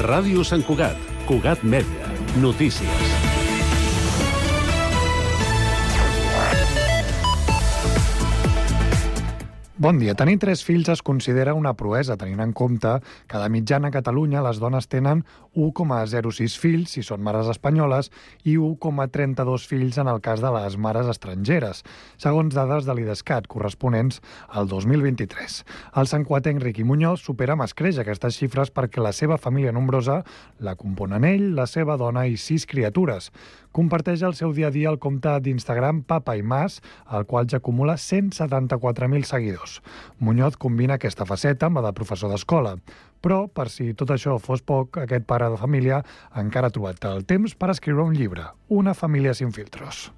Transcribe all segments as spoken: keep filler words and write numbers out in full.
Ràdio Sant Cugat, Cugat Mèdia, notícies. Bon dia. Tenir tres fills es considera una proesa, tenint en compte que de mitjana a Catalunya les dones tenen u coma zero sis fills, si són mares espanyoles, i u coma trenta-dos fills en el cas de les mares estrangeres, segons dades de l'IDESCAT, corresponents al dos mil vint-i-tres. El santcugatenc Riqui Muñoz supera amb escreix aquestes xifres perquè la seva família nombrosa la componen ell, la seva dona i sis criatures. Comparteix el seu dia a dia al compte d'Instagram Papa i Mas, el qual ja acumula cent setanta-quatre mil seguidors. Muñoz combina aquesta faceta amb la de professor d'escola. Però, per si tot això fos poc, aquest pare de família encara ha trobat el temps per escriure un llibre, Una família sin filtros.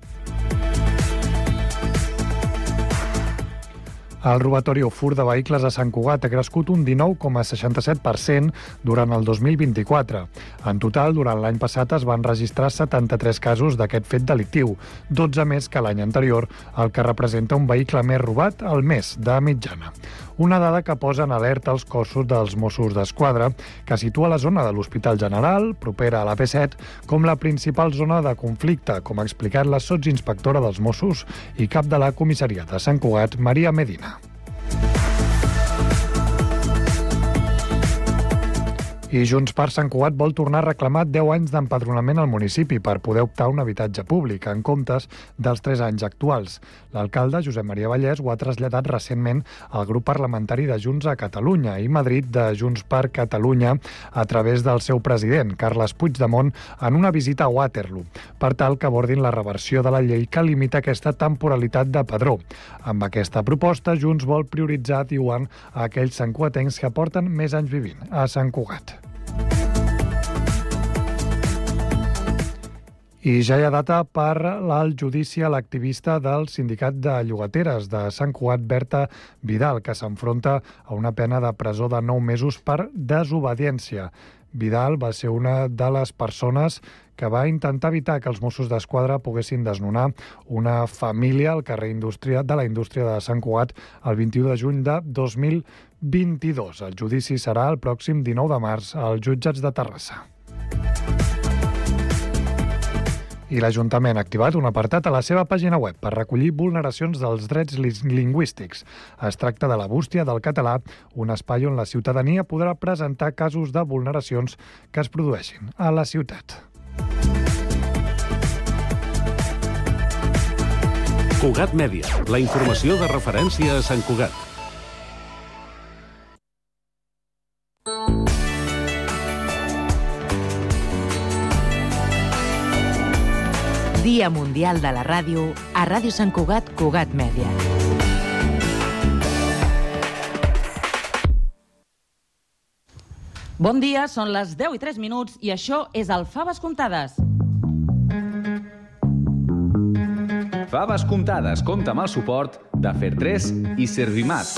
El robatori o furt de vehicles a Sant Cugat ha crescut un dinou coma seixanta-set per cent durant el dos mil vint-i-quatre. En total, durant l'any passat es van registrar setanta-tres casos d'aquest fet delictiu, dotze més que l'any anterior, el que representa un vehicle més robat al mes, de mitjana. Una dada que posa en alerta els cossos dels Mossos d'Esquadra, que situa la zona de l'Hospital General, propera a la P set, com la principal zona de conflicte, com ha explicat la sotsinspectora dels Mossos i cap de la comissaria de Sant Cugat, Maria Medina. I Junts per Sant Cugat vol tornar a reclamar deu anys d'empadronament al municipi per poder optar a un habitatge públic, en comptes dels tres anys actuals. L'alcalde, Josep Maria Vallès, ho ha traslladat recentment al grup parlamentari de Junts a Catalunya i Madrid de Junts per Catalunya a través del seu president, Carles Puigdemont, en una visita a Waterloo, per tal que abordin la reversió de la llei que limita aquesta temporalitat de padró. Amb aquesta proposta, Junts vol prioritzar, diuen, a aquells santcugatencs que porten més anys vivint a Sant Cugat. I ja hi ha data per al judici a l'activista del sindicat de llogateres de Sant Cugat, Berta Vidal, que s'enfronta a una pena de presó de nou mesos per desobediència. Vidal va ser una de les persones que va intentar evitar que els Mossos d'Esquadra poguessin desnonar una família al carrer Indústria de la Indústria de Sant Cugat el vint-i-u de juny de dos mil vint-i-dos. El judici serà el pròxim dinou de març als jutjats de Terrassa. I l'Ajuntament ha activat un apartat a la seva pàgina web per recollir vulneracions dels drets lingüístics. Es tracta de la bústia del català, un espai on la ciutadania podrà presentar casos de vulneracions que es produeixin a la ciutat. Cugat Mèdia, la informació de referència a Sant Cugat. Dia Mundial de la Ràdio a Ràdio Sant Cugat, Cugat Mèdia. Bon dia, són les deu i tres minuts i això és el Faves Comptades. Faves Comptades compta amb el suport de Fer tres i Servimat.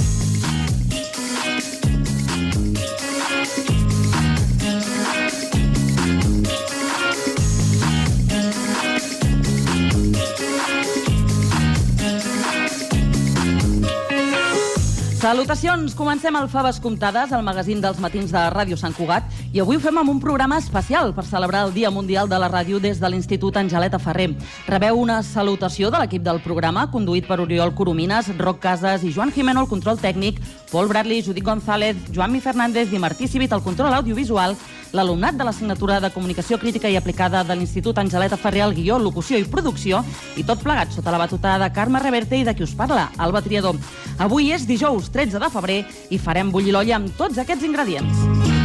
Salutacions! Comencem el Faves Comptades, el magazín dels matins de Ràdio Sant Cugat, i avui ho fem amb un programa especial per celebrar el Dia Mundial de la Ràdio des de l'Institut Angeleta Ferrer. Rebeu una salutació de l'equip del programa, conduït per Oriol Coromines, Roc Casas i Joan Jimeno, el control tècnic, Pol Bradley, Judit González, Joanmi Fernández i Martí Civit, el control audiovisual, l'alumnat de l'assignatura de Comunicació Crítica i Aplicada de l'Institut Angeleta Ferrer, el guió, locució i producció, i tot plegat sota la batuta de Carme Reverte i de qui us parla, Alba Triador. Avui és dijous tretze de febrer i farem bullir l'olla amb tots aquests ingredients.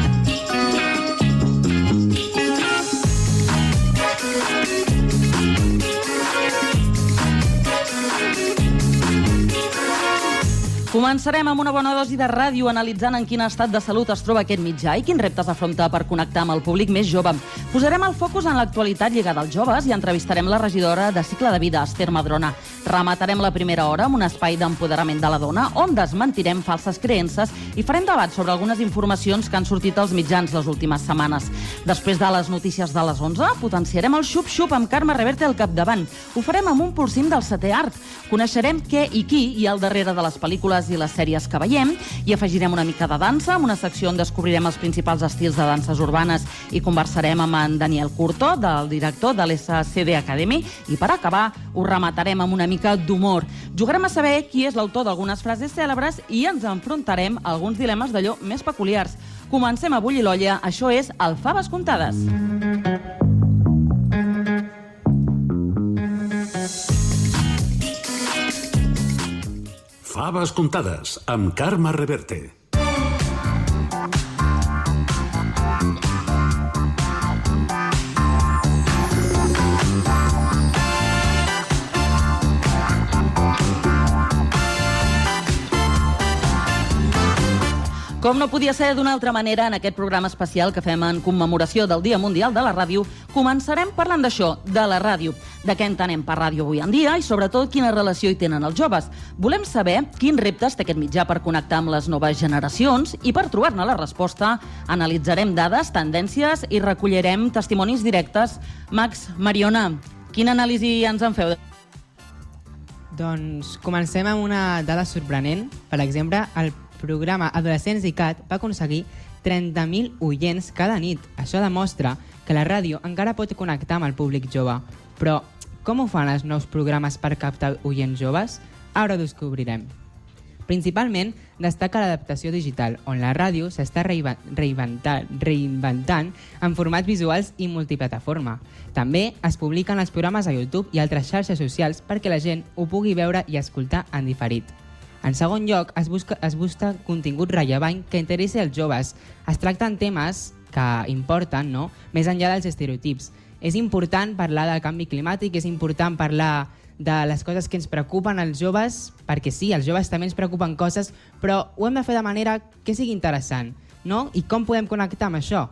Començarem amb una bona dosi de ràdio analitzant en quin estat de salut es troba aquest mitjà i quins reptes afronta per connectar amb el públic més jove. Posarem el focus en l'actualitat lligada als joves i entrevistarem la regidora de Cicle de Vida, Esther Madrona. Rematarem la primera hora amb un espai d'empoderament de la dona on desmentirem falses creences i farem debat sobre algunes informacions que han sortit als mitjans les últimes setmanes. Després de les notícies de les onze, potenciarem el xup-xup amb Carme Reverte al capdavant. Ho farem amb un polsim del setè art. Coneixerem què i qui hi ha al darrere de les pel·lícules pel·lícules i les sèries que veiem, i afegirem una mica de dansa, amb una secció on descobrirem els principals estils de danses urbanes i conversarem amb en Daniel Curto, del director de l'S C D Academy, i per acabar ho rematarem amb una mica d'humor. Jugarem a saber qui és l'autor d'algunes frases cèlebres i ens enfrontarem a alguns dilemes d'allò més peculiars. Comencem a bullir l'olla, això és el Faves Comptades. Faves Comptades, amb Carme Reverte. Com no podia ser d'una altra manera, en aquest programa especial que fem en commemoració del Dia Mundial de la Ràdio, començarem parlant d'això, de la ràdio, de què entenem per ràdio avui en dia i, sobretot, quina relació hi tenen els joves. Volem saber quins reptes té aquest mitjà per connectar amb les noves generacions i, per trobar-ne la resposta, analitzarem dades, tendències i recollirem testimonis directes. Max, Mariona, quina anàlisi ens en feu? Doncs comencem amb una dada sorprenent. Per exemple, el programa Adolescents i Cat va aconseguir trenta mil oients cada nit. Això demostra que la ràdio encara pot connectar amb el públic jove. Però com ho fan els nous programes per captar oients joves? Ara ho descobrirem. Principalment destaca l'adaptació digital, on la ràdio s'està reinventant, reinventant en formats visuals i multiplataforma. També es publiquen els programes a YouTube i altres xarxes socials perquè la gent ho pugui veure i escoltar en diferit. En segon lloc, es busca, es busca contingut rellevant que interessi als joves. Es tracten temes que importen, no?, més enllà dels estereotips. És important parlar del canvi climàtic, és important parlar de les coses que ens preocupen als joves, perquè sí, als joves també ens preocupen coses, però ho hem de fer de manera que sigui interessant, no? I com podem connectar amb això?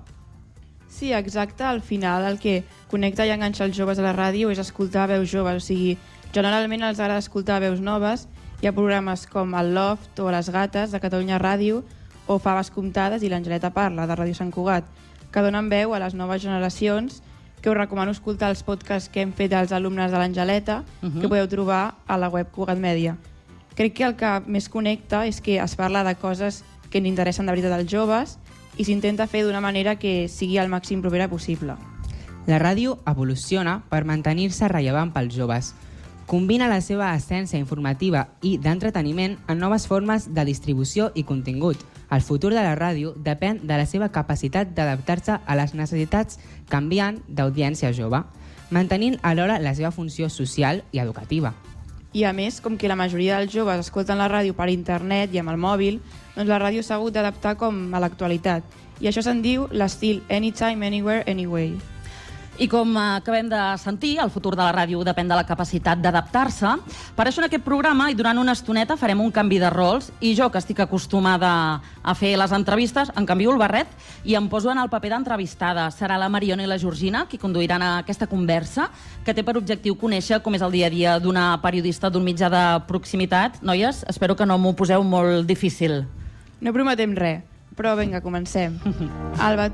Sí, exacte. Al final el que connecta i enganxa els joves a la ràdio és escoltar veus joves. O sigui, generalment els agrada escoltar veus noves. Hi ha programes com el Loft o Les Gates de Catalunya Ràdio o Faves Comptades i l'Angeleta Parla de Ràdio Sant Cugat, que donen veu a les noves generacions, que us recomano escoltar els podcasts que hem fet als alumnes de l'Angeleta, uh-huh. que podeu trobar a la web Cugat Mèdia. Crec que el que més connecta és que es parla de coses que ens interessen de veritat als joves i s'intenta fer d'una manera que sigui el màxim propera possible. La ràdio evoluciona per mantenir-se rellevant pels joves. Combina la seva essència informativa i d'entreteniment en noves formes de distribució i contingut. El futur de la ràdio depèn de la seva capacitat d'adaptar-se a les necessitats canviant d'audiència jove, mantenint alhora la seva funció social i educativa. I a més, com que la majoria dels joves escolten la ràdio per internet i amb el mòbil, doncs la ràdio s'ha hagut d'adaptar com a l'actualitat. I això se'n diu l'estil Anytime, Anywhere, Anyway. I com acabem de sentir, el futur de la ràdio depèn de la capacitat d'adaptar-se. Per això en aquest programa, i durant una estoneta, farem un canvi de rols, i jo, que estic acostumada a fer les entrevistes, em canvio el barret i em poso en el paper d'entrevistada. Serà la Mariona i la Georgina qui conduiran aquesta conversa, que té per objectiu conèixer com és el dia a dia d'una periodista d'un mitjà de proximitat. Noies, espero que no m'ho poseu molt difícil. No prometem res, però vinga, comencem. Alba,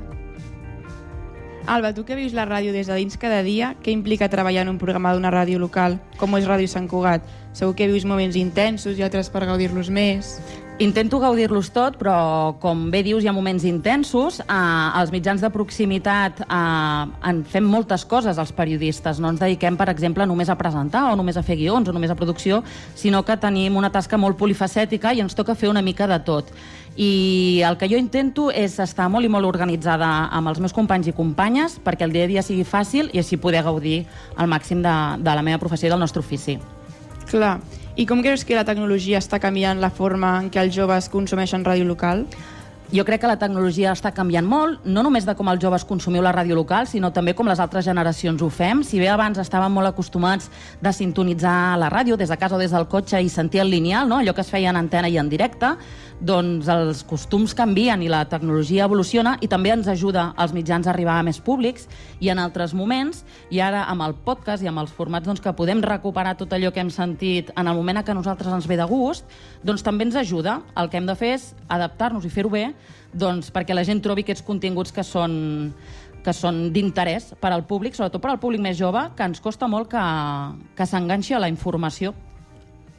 Alba, tu que vius la ràdio des de dins cada dia, què implica treballar en un programa d'una ràdio local, com és Ràdio Sant Cugat? Segur que vius moments intensos i altres per gaudir-los més. Intento gaudir-los tot, però com bé dius, hi ha moments intensos. Eh, als mitjans de proximitat eh, en fem moltes coses, els periodistes. No ens dediquem, per exemple, només a presentar o només a fer guions o només a producció, sinó que tenim una tasca molt polifacètica i ens toca fer una mica de tot. I el que jo intento és estar molt i molt organitzada amb els meus companys i companyes perquè el dia a dia sigui fàcil i així poder gaudir al màxim de, de la meva professió i del nostre ofici. Clar. I com creus que la tecnologia està canviant la forma en què els joves consumeixen ràdio local? Jo crec que la tecnologia està canviant molt, no només de com els joves consumiu la ràdio local, sinó també com les altres generacions ho fem. Si bé abans estàvem molt acostumats de sintonitzar la ràdio des de casa o des del cotxe i sentir el lineal, no? Allò que es feia en antena i en directe, doncs els costums canvien i la tecnologia evoluciona i també ens ajuda als mitjans a arribar a més públics i en altres moments, i ara amb el podcast i amb els formats doncs, que podem recuperar tot allò que hem sentit en el moment en què a nosaltres ens ve de gust, doncs també ens ajuda. El que hem de fer és adaptar-nos i fer-ho bé doncs, perquè la gent trobi aquests continguts que són, que són d'interès per al públic, sobretot per al públic més jove, que ens costa molt que, que s'enganxi a la informació.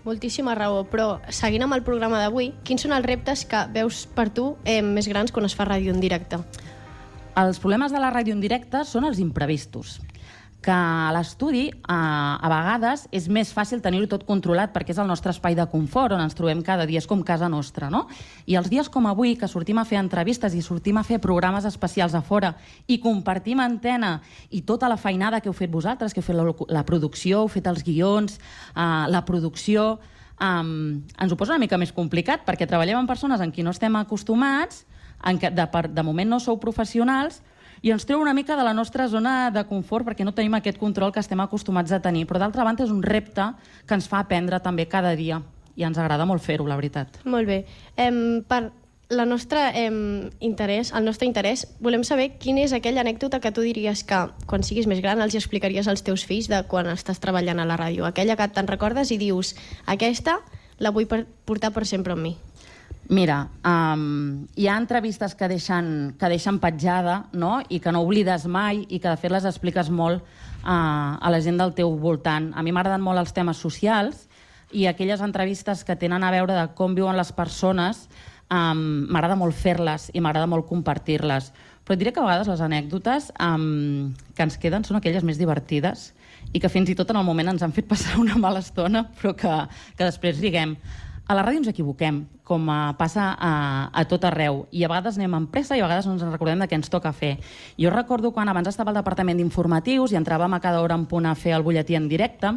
Moltíssima raó, però seguint amb el programa d'avui, quins són els reptes que veus per tu eh, més grans quan es fa ràdio en directe? Els problemes de la ràdio en directe són els imprevistos, que a l'estudi a, a vegades és més fàcil tenir-ho tot controlat perquè és el nostre espai de confort on ens trobem cada dia, és com casa nostra, no? I els dies com avui, que sortim a fer entrevistes i sortim a fer programes especials a fora i compartim antena i tota la feinada que heu fet vosaltres, que heu fet la, la producció, heu fet els guions, uh, la producció, um, ens ho posa una mica més complicat perquè treballem amb persones en qui no estem acostumats, en què de, per, de moment no sou professionals, i ens treu una mica de la nostra zona de confort perquè no tenim aquest control que estem acostumats a tenir. Però d'altra banda és un repte que ens fa aprendre també cada dia i ens agrada molt fer-ho, la veritat. Molt bé. Em, per la nostra, em, interès, el nostre interès, volem saber quina és aquella anècdota que tu diries que quan siguis més gran els explicaries als teus fills de quan estàs treballant a la ràdio. Aquella que te'n recordes i dius, aquesta la vull per, portar per sempre amb mi. Mira, um, hi ha entrevistes que deixen, que deixen petjada, no? I que no oblides mai i que de fet les expliques molt uh, a la gent del teu voltant. A mi m'agraden molt els temes socials i aquelles entrevistes que tenen a veure de com viuen les persones um, m'agrada molt fer-les i m'agrada molt compartir-les. Però et diré que a vegades les anècdotes um, que ens queden són aquelles més divertides i que fins i tot en el moment ens han fet passar una mala estona, però que, que després diguem. A la ràdio ens equivoquem, com passa a, a tot arreu, i a vegades anem amb pressa i a vegades no ens recordem de què ens toca fer. Jo recordo quan abans estava al departament d'informatius i entràvem a cada hora en punt a fer el butlletí en directe,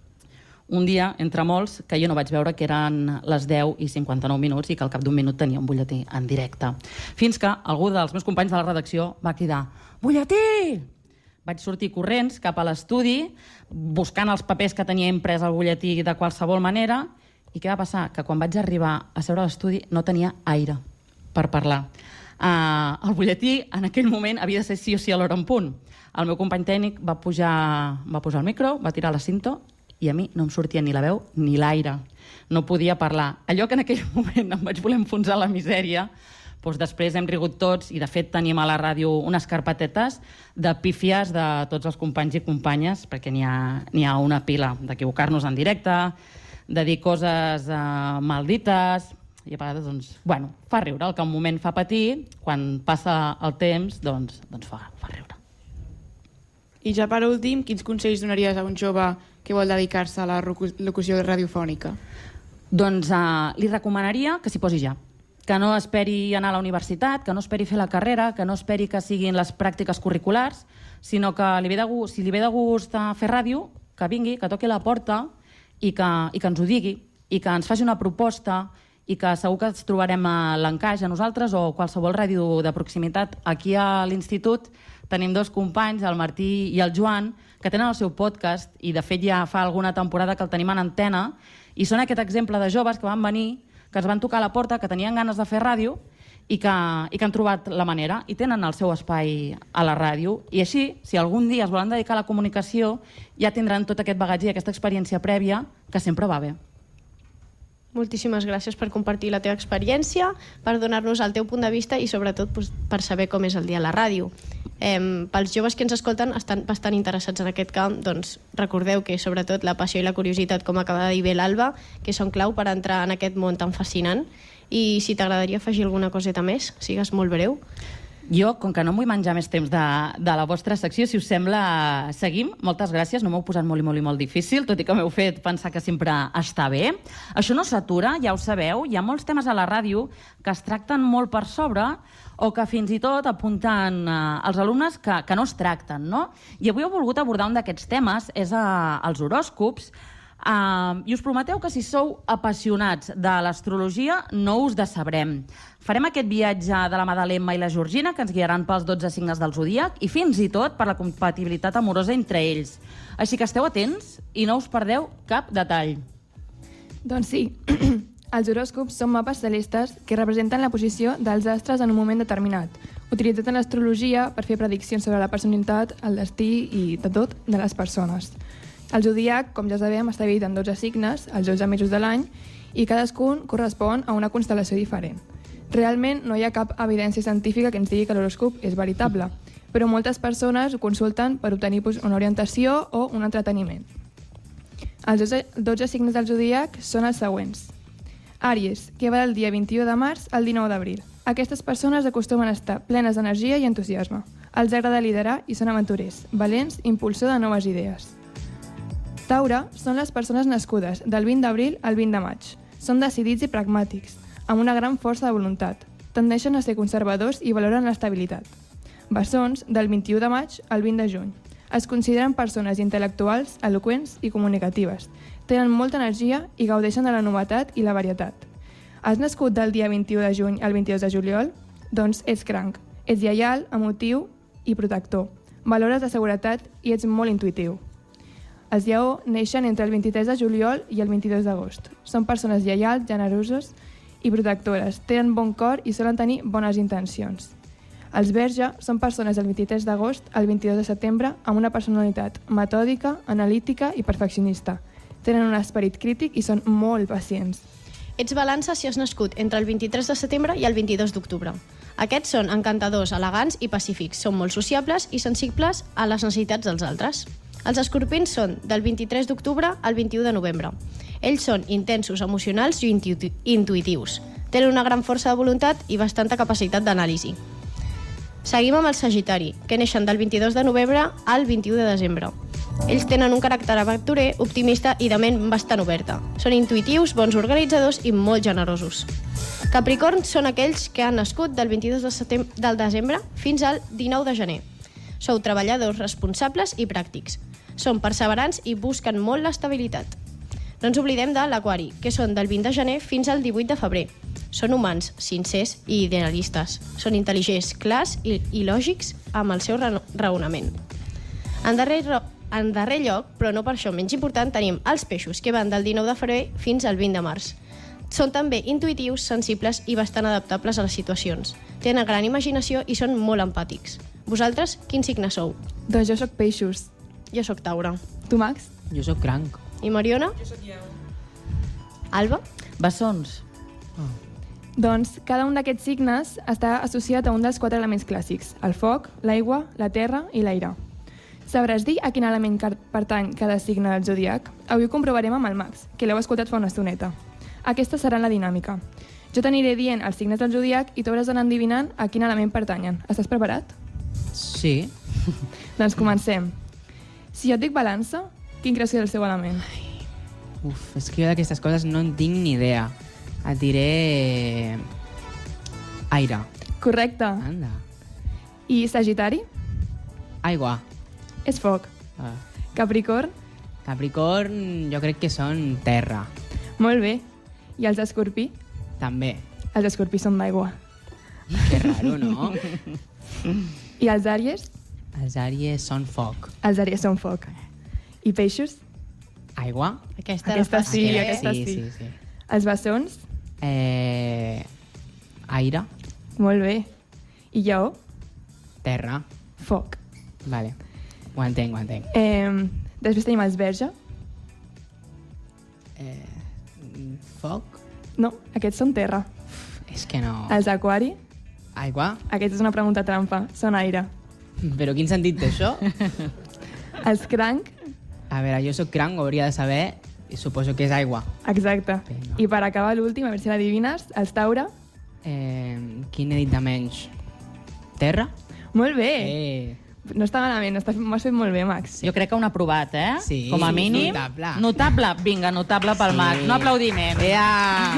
un dia, entre molts, que jo no vaig veure que eren les deu i cinquanta-nou minuts i que al cap d'un minut tenia un butlletí en directe. Fins que algú dels meus companys de la redacció va cridar «Butlletí!». Vaig sortir corrents cap a l'estudi, buscant els papers que tenia imprès al butlletí de qualsevol manera. I què va passar? Que quan vaig arribar a seure a l'estudi no tenia aire per parlar. Uh, el butlletí en aquell moment havia de ser sí o sí a l'hora en punt. El meu company tècnic va pujar, va posar el micro, va tirar la cinta i a mi no em sortia ni la veu ni l'aire. No podia parlar. Allò que en aquell moment em vaig voler enfonsar la misèria, doncs després hem rigut tots i de fet tenim a la ràdio unes carpetetes de pífies de tots els companys i companyes, perquè n'hi ha, n'hi ha una pila d'equivocar-nos en directe, de dir coses uh, maldites, i a vegades, doncs, bueno, fa riure. El que un moment fa patir, quan passa el temps, doncs, doncs fa, fa riure. I ja per últim, quins consells donaries a un jove que vol dedicar-se a la locució radiofònica? Doncs uh, li recomanaria que s'hi posi ja. Que no esperi anar a la universitat, que no esperi fer la carrera, que no esperi que siguin les pràctiques curriculars, sinó que li ve de gust, si li ve de gust a fer ràdio, que vingui, que toqui la porta, i que, i que ens ho digui, i que ens faci una proposta, i que segur que ens trobarem a l'Encaix, a nosaltres, o qualsevol ràdio de proximitat. Aquí a l'institut tenim dos companys, el Martí i el Joan, que tenen el seu podcast, i de fet ja fa alguna temporada que el tenim en antena, i són aquest exemple de joves que van venir, que es van tocar a la porta, que tenien ganes de fer ràdio, i que, i que han trobat la manera, i tenen el seu espai a la ràdio. I així, si algun dia es volen dedicar a la comunicació, ja tindran tot aquest bagatge i aquesta experiència prèvia, que sempre va bé. Moltíssimes gràcies per compartir la teva experiència, per donar-nos el teu punt de vista i sobretot per saber com és el dia a la ràdio. Eh, pels joves que ens escolten estan bastant interessats en aquest camp, doncs recordeu que sobretot la passió i la curiositat, com acaba de dir bé l'Alba, que són clau per entrar en aquest món tan fascinant. I si t'agradaria afegir alguna coseta més, sigues molt breu. Jo, com que no em vull menjar més temps de, de la vostra secció, si us sembla, seguim. Moltes gràcies, no m'heu posat molt i molt i molt difícil, tot i que m'heu fet pensar que sempre està bé. Això no s'atura, ja ho sabeu, hi ha molts temes a la ràdio que es tracten molt per sobre o que fins i tot apunten eh, als alumnes que, que no es tracten, no? I avui he volgut abordar un d'aquests temes, és eh, els horòscops. Uh, I us prometeu que si sou apassionats de l'astrologia no us decebrem. Farem aquest viatge de la mà de l'Emma i la Georgina, que ens guiaran pels dotze signes del zodíac i fins i tot per la compatibilitat amorosa entre ells. Així que esteu atents i no us perdeu cap detall. Doncs sí, els horòscops són mapes celestes que representen la posició dels astres en un moment determinat, utilitzat en l'astrologia per fer prediccions sobre la personalitat, el destí i de tot de les persones. El zodíac, com ja sabem, està dividit en dotze signes, els dotze mesos de l'any, i cadascun correspon a una constel·lació diferent. Realment no hi ha cap evidència científica que ens digui que l'horòscop és veritable, però moltes persones ho consulten per obtenir una orientació o un entreteniment. Els dotze signes del zodíac són els següents. Àries, que va del dia vint-i-u de març al dinou d'abril. Aquestes persones acostumen a estar plenes d'energia i entusiasme. Els agrada liderar i són aventurers, valents, impulsor de noves idees. Taure són les persones nascudes del vint d'abril al vint de maig. Són decidits i pragmàtics, amb una gran força de voluntat. Tendeixen a ser conservadors i valoren l'estabilitat. Bessons, del vint-i-u de maig al vint de juny. Es consideren persones intel·lectuals, eloqüents i comunicatives. Tenen molta energia i gaudeixen de la novetat i la varietat. Has nascut del dia vint-i-u de juny al vint-i-dos de juliol? Doncs ets cranc. Ets lleial, emotiu i protector. Valores la seguretat i ets molt intuitiu. Els lleó neixen entre el vint-i-tres de juliol i el vint-i-dos d'agost. Són persones lleials, generoses i protectores. Tenen bon cor i solen tenir bones intencions. Els verge són persones del vint-i-tres d'agost al vint-i-dos de setembre amb una personalitat metòdica, analítica i perfeccionista. Tenen un esperit crític i són molt pacients. Ets balança si has nascut entre el vint-i-tres de setembre i el vint-i-dos d'octubre. Aquests són encantadors, elegants i pacífics. Són molt sociables i sensibles a les necessitats dels altres. Els escorpins són del vint-i-tres d'octubre al vint-i-u de novembre. Ells són intensos, emocionals i intu intuitius. Tenen una gran força de voluntat i bastanta capacitat d'anàlisi. Seguim amb el Sagitari, que neixen del vint-i-dos de novembre al vint-i-u de desembre. Ells tenen un caràcter aventurer, optimista i de ment bastant oberta. Són intuitius, bons organitzadors i molt generosos. Capricorn són aquells que han nascut del vint-i-dos de setembre, del desembre fins al dinou de gener. Sou treballadors responsables i pràctics. Són perseverants i busquen molt l'estabilitat. No ens oblidem de l'Aquari, que són del vint de gener fins al divuit de febrer. Són humans, sincers i idealistes. Són intel·ligents, clars i, i lògics amb el seu raonament. En darrer, en darrer lloc, però no per això menys important, tenim els peixos, que van del dinou de febrer fins al vint de març. Són també intuitius, sensibles i bastant adaptables a les situacions. Tenen gran imaginació i són molt empàtics. Vosaltres, quin signe sou? Doncs jo sóc peixos. Jo sóc Taure. Tu, Max? Jo sóc cranc. I Mariona? Jo sóc lleó. Alba? Bessons. Oh. Doncs cada un d'aquests signes està associat a un dels quatre elements clàssics: el foc, l'aigua, la terra i l'aire. Sabràs dir a quin element pertany cada signe del zodiac? Avui ho comprovarem amb el Max, que l'heu escoltat fa una estoneta. Aquesta serà la dinàmica. Jo t'aniré dient els signes del zodiac i tu hauràs d'anar endivinant a quin element pertanyen. Estàs preparat? Sí. Doncs comencem. Si jo et dic balança, quin creus que és el seu element? Ai, uf, és que jo d'aquestes coses no en tinc ni idea. Et diré... aire. Correcte. Anda. I Sagitari? Aigua. És foc. Ah. Capricorn? Capricorn jo crec que són terra. Molt bé. I els Escorpí? També. Els Escorpí són d'aigua. Que raro, no? I els Àries? Els Àries són foc. Els Àries són foc. I Peixos? Aigua? Aquesta, Aquesta era sí, fàcil, eh? aquesta sí. sí. Sí, sí. Els Bessons? Eh... Aire? Molt bé. I Lleó? Terra? Foc. Vale. Ho entenc, ho entenc. Eh, després tenim els Verge? Eh... Foc? No, aquests són terra. És que no... Els Aquari? Aigua? Aquesta és una pregunta trampa. Són aire. Però quin sentit té això? Els Cranc? A veure, jo sóc cranc, ho hauria de saber, i suposo que és aigua. Exacte. Vinga. I per acabar l'últim, a veure si l'adivines, els Taure? Eh, quin he dit de menys? Terra? Molt bé. Eh. No està malament, m'ho has fet molt bé, Max. Jo crec que un aprovat, eh? Sí, Com a mínim. notable. Notable. Vinga, notable pel Sí. Max. No aplaudiment. Ea!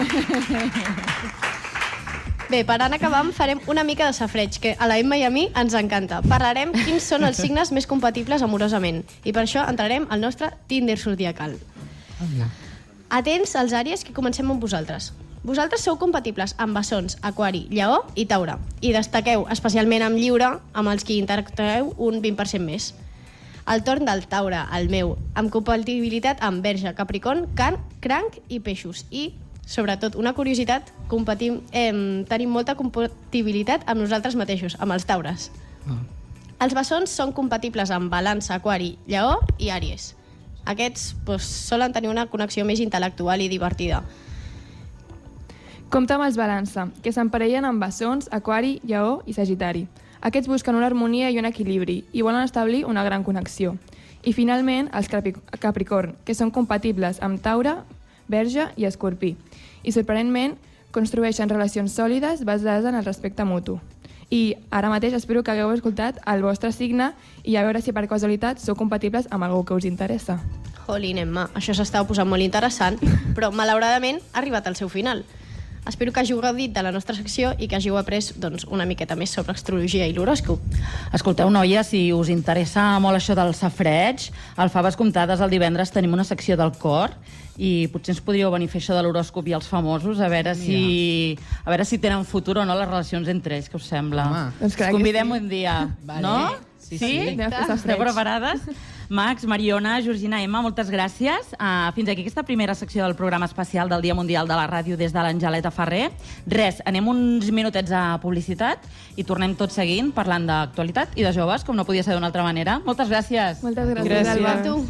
Bé, per anar acabant farem una mica de safreig, que a la Emma i a mi ens encanta. Parlarem quins són els signes més compatibles amorosament. I per això entrarem al nostre Tinder zodiacal. Hola. Atents als Àries, que comencem amb vosaltres. Vosaltres sou compatibles amb Bessons, Aquari, Lleó i Taure. I destaqueu especialment amb Lliure, amb els qui interactueu un vint per cent més. El torn del Taure, el meu, amb compatibilitat amb Verge, Capricorn, Can, Cranc i Peixos. I, sobretot, una curiositat, competim, eh, tenim molta compatibilitat amb nosaltres mateixos, amb els Taures. Oh. Els Bessons són compatibles amb Balança, Aquari, Lleó i Àries. Aquests doncs, solen tenir una connexió més intel·lectual i divertida. Compte amb els Balança, que s'emparellen amb Bessons, Aquari, Lleó i Sagitari. Aquests busquen una harmonia i un equilibri i volen establir una gran connexió. I finalment, els Capricorn, que són compatibles amb Taure, Verge i Escorpí. I sorprenentment, construeixen relacions sòlides basades en el respecte mutu. I ara mateix espero que hagueu escoltat el vostre signe i a veure si per casualitat sou compatibles amb algú que us interessa. Jolín, Emma, això s'estava posant molt interessant, però malauradament ha arribat al seu final. Espero que hàgiu gaudit de la nostra secció i que hàgiu après doncs, una miqueta més sobre astrologia i l'horòscop. Escolteu, noia, si us interessa molt això del safreig, al Faves Comptades el divendres tenim una secció del cor i potser ens podríeu venir a fer això de l'horòscop i els famosos, a veure si a veure si tenen futur o no les relacions entre ells, què us sembla? Home, doncs us convidem sí. un dia, vale. no? Sí, sí? sí. Esteu preparades? Max, Mariona, Georgina, Emma, moltes gràcies. Uh, fins aquí aquesta primera secció del programa especial del Dia Mundial de la Ràdio des de l'Angeleta Ferrer. Res, anem uns minutets a publicitat i tornem tot seguint parlant d'actualitat i de joves, com no podia ser d'una altra manera. Moltes gràcies. Moltes gràcies, Gràcies. Alba. Tu.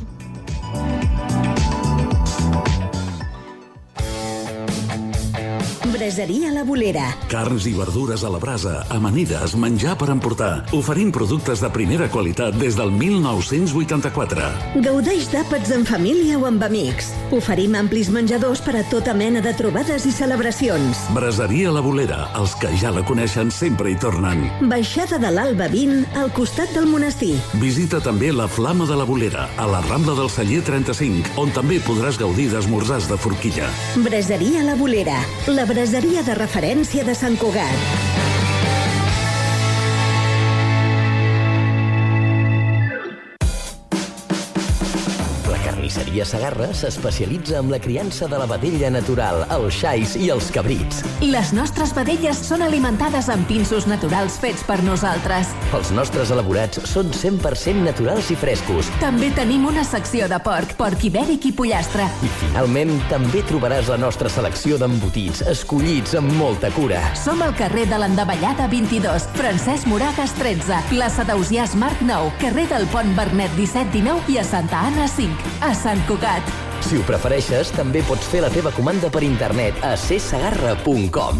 Braseria La Bolera. Carns i verdures a la brasa, amanides, menjar per emportar. Oferint productes de primera qualitat des del mil nou-cents vuitanta-quatre. Gaudeix d'àpats en família o amb amics. Oferim amplis menjadors per a tota mena de trobades i celebracions. Braseria La Bolera. Els que ja la coneixen sempre hi tornen. Baixada de l'Alba vint, al costat del monestir. Visita també la Flama de la Bolera, a la Rambla del Celler trenta-cinc, on també podràs gaudir d'esmorzars de forquilla. Braseria La Bolera. La braseria de referència de Sant Cugat. Carnisseria Segarra s'especialitza en la criança de la vedella natural, els xais i els cabrits. Les nostres vedelles són alimentades amb pinsos naturals fets per nosaltres. Els nostres elaborats són cent per cent naturals i frescos. També tenim una secció de porc, porc ibèric i pollastre. I finalment també trobaràs la nostra selecció d'embotits, escollits amb molta cura. Som al carrer de l'Endavellada vint-i-dos, Francesc Moragas tretze, plaça d'Ausiàs Marc nou, carrer del Pont Vernet disset dinou i a Santa Anna cinc, a Sant Cugat. Si ho prefereixes, també pots fer la teva comanda per internet a c segarra punt com.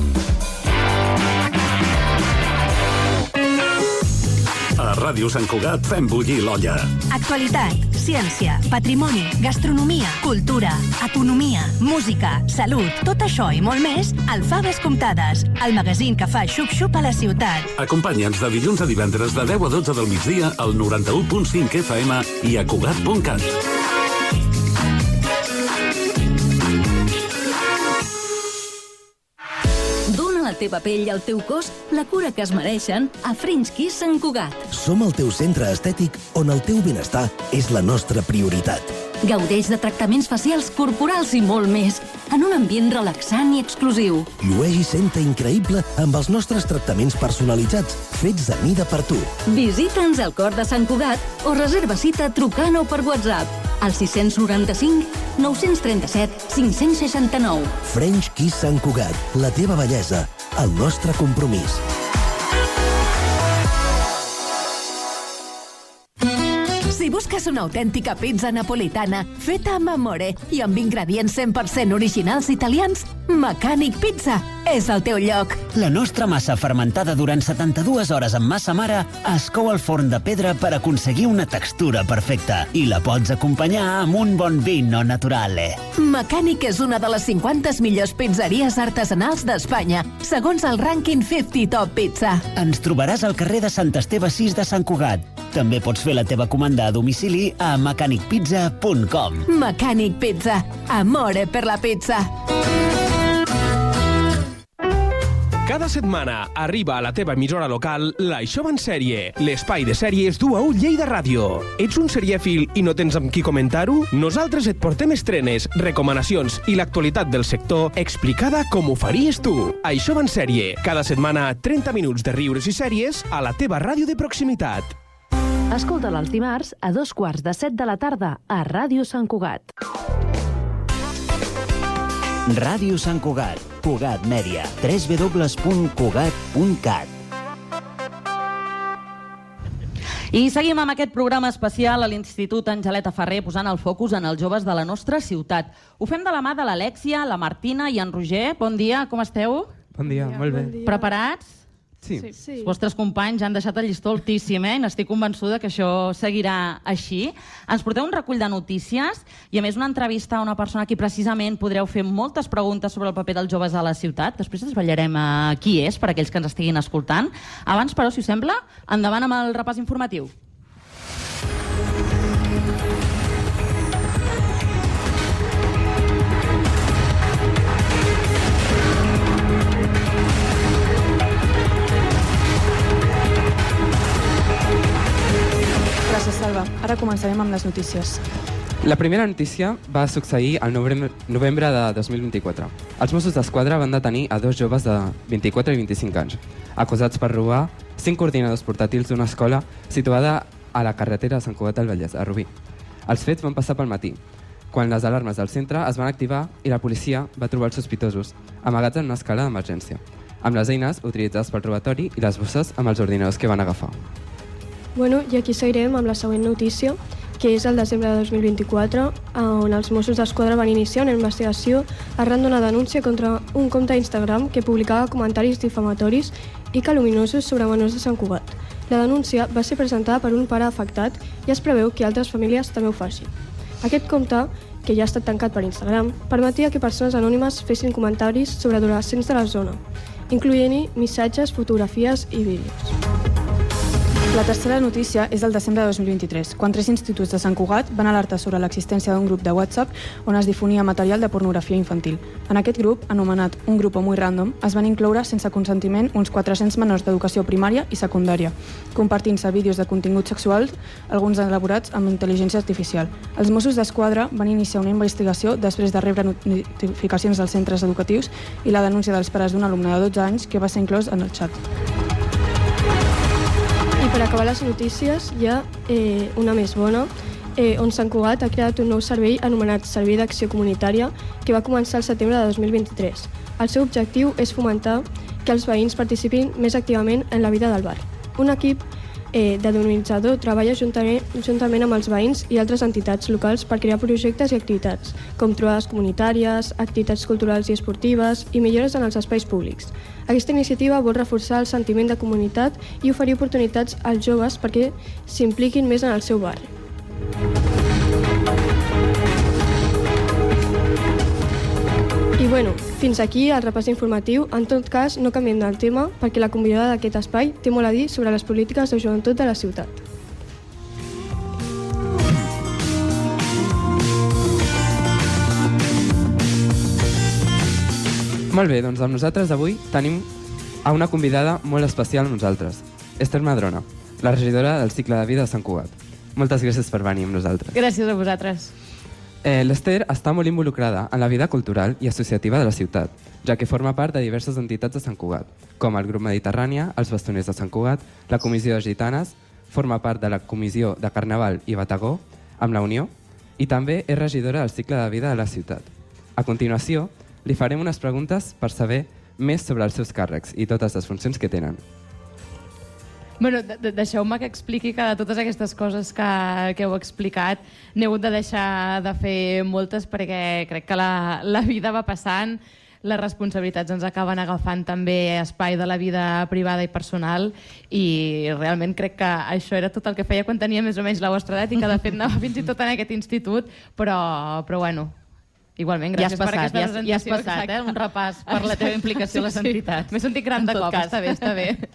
A Ràdio Sant Cugat fem bullir l'olla. Actualitat, ciència, patrimoni, gastronomia, cultura, economia, música, salut, tot això i molt més al Faves Comptades, el magazín que fa xup-xup a la ciutat. Acompanya'ns de dilluns a divendres de deu a dotze del migdia al noranta-u punt cinc F M i a Cugat punt cat. Dóna a la teva pell i al teu cos la cura que es mereixen a French Kiss Sant Cugat. Som el teu centre estètic on el teu benestar és la nostra prioritat. Gaudeix de tractaments facials, corporals i molt més, en un ambient relaxant i exclusiu. Llueix i senta increïble amb els nostres tractaments personalitzats, fets a mida per tu. Visita'ns al cor de Sant Cugat o reserva cita trucant o per WhatsApp al sis noranta-cinc nou trenta-set cinc seixanta-nou. French Kiss Sant Cugat, la teva bellesa, el nostre compromís. Si busques una autèntica pizza napolitana feta amb amore i amb ingredients cent per cent originals italians, Mecànic Pizza és el teu lloc. La nostra massa fermentada durant setanta-dues hores amb massa mare es cou al forn de pedra per aconseguir una textura perfecta i la pots acompanyar amb un bon vino naturale. Mecànic és una de les cinquanta millors pizzeries artesanals d'Espanya, segons el rànquing cinquanta Top Pizza. Ens trobaràs al carrer de Sant Esteve sis de Sant Cugat. També pots fer la teva comanda a domicili a mecànic pizza punt com. Mecànic Pizza. Amore per la pizza. Cada setmana arriba a la teva emissora local l'Això en sèrie, l'espai de sèries d'u a u Lleida Ràdio. Ets un serièfil i no tens amb qui comentar-ho? Nosaltres et portem estrenes, recomanacions i l'actualitat del sector explicada com ho faries tu. Això en sèrie, cada setmana trenta minuts de riures i sèries a la teva ràdio de proximitat. Escolta'l els dimarts a dos quarts de set de la tarda a Ràdio Sant Cugat. Ràdio Sant Cugat, Cugat Mèdia, w w w punt cugat punt cat. I seguim amb aquest programa especial a l'Institut Angeleta Ferrer posant el focus en els joves de la nostra ciutat. Ho fem de la mà de l'Alèxia, la Martina i en Roger. Bon dia, com esteu? Bon dia, molt bé. Preparats? Sí. sí. Els vostres companys han deixat el llistó altíssim, eh? N'estic convençuda que això seguirà així. Ens porteu un recull de notícies i, a més, una entrevista a una persona a qui precisament podreu fer moltes preguntes sobre el paper dels joves a la ciutat. Després desvetllarem uh, qui és, per aquells que ens estiguin escoltant. Abans, però, si us sembla, endavant amb el repàs informatiu. Gràcies, Salva. Ara començarem amb les notícies. La primera notícia va succeir el novembre de dos mil vint-i-quatre. Els Mossos d'Esquadra van detenir a dos joves de vint-i-quatre i vint-i-cinc anys, acusats per robar cinc ordinadors portàtils d'una escola situada a la carretera de Sant Cugat del Vallès, a Rubí. Els fets van passar pel matí, quan les alarmes del centre es van activar i la policia va trobar els sospitosos amagats en una escala d'emergència, amb les eines utilitzades pel robatori i les bosses amb els ordinadors que van agafar. Bueno, i aquí seguirem amb la següent notícia, que és el desembre de dos mil vint-i-quatre, on els Mossos d'Esquadra van iniciar una investigació arran d'una denúncia contra un compte d'Instagram que publicava comentaris difamatoris i caluminosos sobre menors de Sant Cugat. La denúncia va ser presentada per un pare afectat i es preveu que altres famílies també ho facin. Aquest compte, que ja ha estat tancat per Instagram, permetia que persones anònimes fessin comentaris sobre adolescents de la zona, incloent-hi missatges, fotografies i vídeos. La tercera notícia és del desembre de dos mil vint-i-tres, quan tres instituts de Sant Cugat van alertar sobre l'existència d'un grup de WhatsApp on es difonia material de pornografia infantil. En aquest grup, anomenat Un Grupo Muy Random, es van incloure sense consentiment uns quatre-cents menors d'educació primària i secundària, compartint-se vídeos de contingut sexual, alguns elaborats amb intel·ligència artificial. Els Mossos d'Esquadra van iniciar una investigació després de rebre notificacions dels centres educatius i la denúncia dels pares d'un alumne de dotze anys que va ser inclòs en el xat. I per acabar les notícies hi ha eh, una més bona, eh, on Sant Cugat ha creat un nou servei anomenat Servei d'Acció Comunitària que va començar el setembre de dos mil vint-i-tres. El seu objectiu és fomentar que els veïns participin més activament en la vida del barri. Un equip eh, de dinamitzador treballa juntament, juntament amb els veïns i altres entitats locals per crear projectes i activitats, com trobades comunitàries, activitats culturals i esportives i millores en els espais públics. Aquesta iniciativa vol reforçar el sentiment de comunitat i oferir oportunitats als joves perquè s'impliquin més en el seu barri. I bueno, fins aquí el repàs informatiu. En tot cas, no canviem del tema perquè la convidada d'aquest espai té molt a dir sobre les polítiques de joventut de la ciutat. Molt bé, doncs amb nosaltres avui tenim a una convidada molt especial amb nosaltres, Esther Madrona, la regidora del cicle de vida de Sant Cugat. Moltes gràcies per venir amb nosaltres. Gràcies a vosaltres. Eh, L'Esther està molt involucrada en la vida cultural i associativa de la ciutat, ja que forma part de diverses entitats de Sant Cugat, com el Grup Mediterrània, els Bastoners de Sant Cugat, la Comissió de Gitanes, forma part de la Comissió de Carnaval i Batagó, amb la Unió, i també és regidora del cicle de vida de la ciutat. A continuació, li farem unes preguntes per saber més sobre els seus càrrecs i totes les funcions que tenen. Bueno, deixeu-me que expliqui que de totes aquestes coses que, que heu explicat n'he hagut de deixar de fer moltes perquè crec que la, la vida va passant, les responsabilitats ens acaben agafant també espai de la vida privada i personal i realment crec que això era tot el que feia quan tenia més o menys la vostra edat i que de fet anava fins i tot en aquest institut, però, però bueno, igualment, gràcies ja passat, per aquesta ja, presentació. Ja has passat, eh? Un repàs per la teva implicació a les sí, entitats. M'he sentit gran de cop, cas. Està bé, està bé.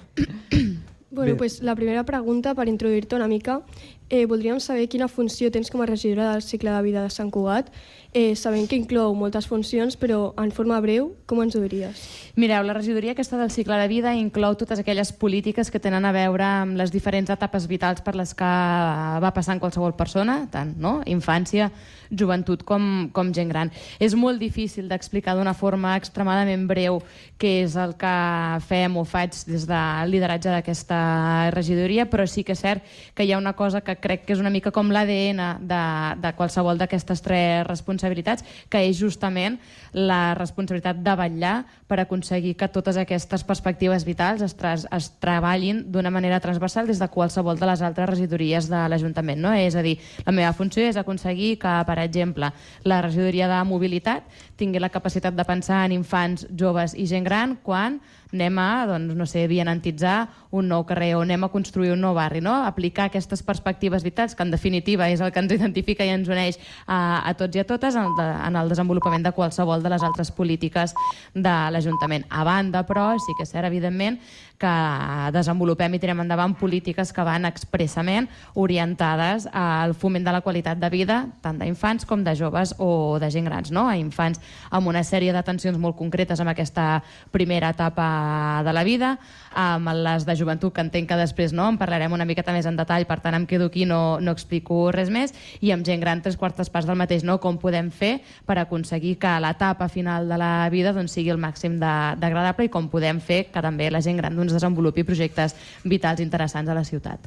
Bueno, pues la primera pregunta, per introduir-te una mica, eh, voldríem saber quina funció tens com a regidora del cicle de vida de Sant Cugat. Eh, sabem que inclou moltes funcions, però en forma breu, com ens ho diries? Mireu, la regidoria aquesta del cicle de vida inclou totes aquelles polítiques que tenen a veure amb les diferents etapes vitals per les que va passant qualsevol persona, tant no? Infància, joventut com, com gent gran. És molt difícil d'explicar d'una forma extremadament breu què és el que fem o faig des del lideratge d'aquesta regidoria, però sí que és cert que hi ha una cosa que crec que és una mica com l'A D N de, de qualsevol d'aquestes tres responsabilitats, que és justament la responsabilitat de vetllar per aconseguir que totes aquestes perspectives vitals es, tra es treballin d'una manera transversal des de qualsevol de les altres regidories de l'Ajuntament, no? És a dir, la meva funció és aconseguir que, per exemple, la regidoria de mobilitat tingui la capacitat de pensar en infants, joves i gent gran quan anem a, doncs, no sé, vianantitzar un nou carrer o anem a construir un nou barri, no? Aplicar aquestes perspectives vitals, que en definitiva és el que ens identifica i ens uneix a, a tots i a totes en el, de, en el desenvolupament de qualsevol de les altres polítiques de l'Ajuntament. A banda, però, sí que és cert, evidentment, que desenvolupem i tirem endavant polítiques que van expressament orientades al foment de la qualitat de vida, tant d'infants com de joves o de gent grans, no? A infants amb una sèrie d'atencions molt concretes en aquesta primera etapa de la vida, amb les de joventut, que entenc que després no en parlarem una miqueta més en detall, per tant em quedo aquí, no, no explico res més, i amb gent gran tres quartes parts del mateix, no? Com podem fer per aconseguir que l'etapa final de la vida doncs, sigui el màxim d'agradable i com podem fer que també la gent gran doncs, desenvolupi projectes vitals interessants a la ciutat.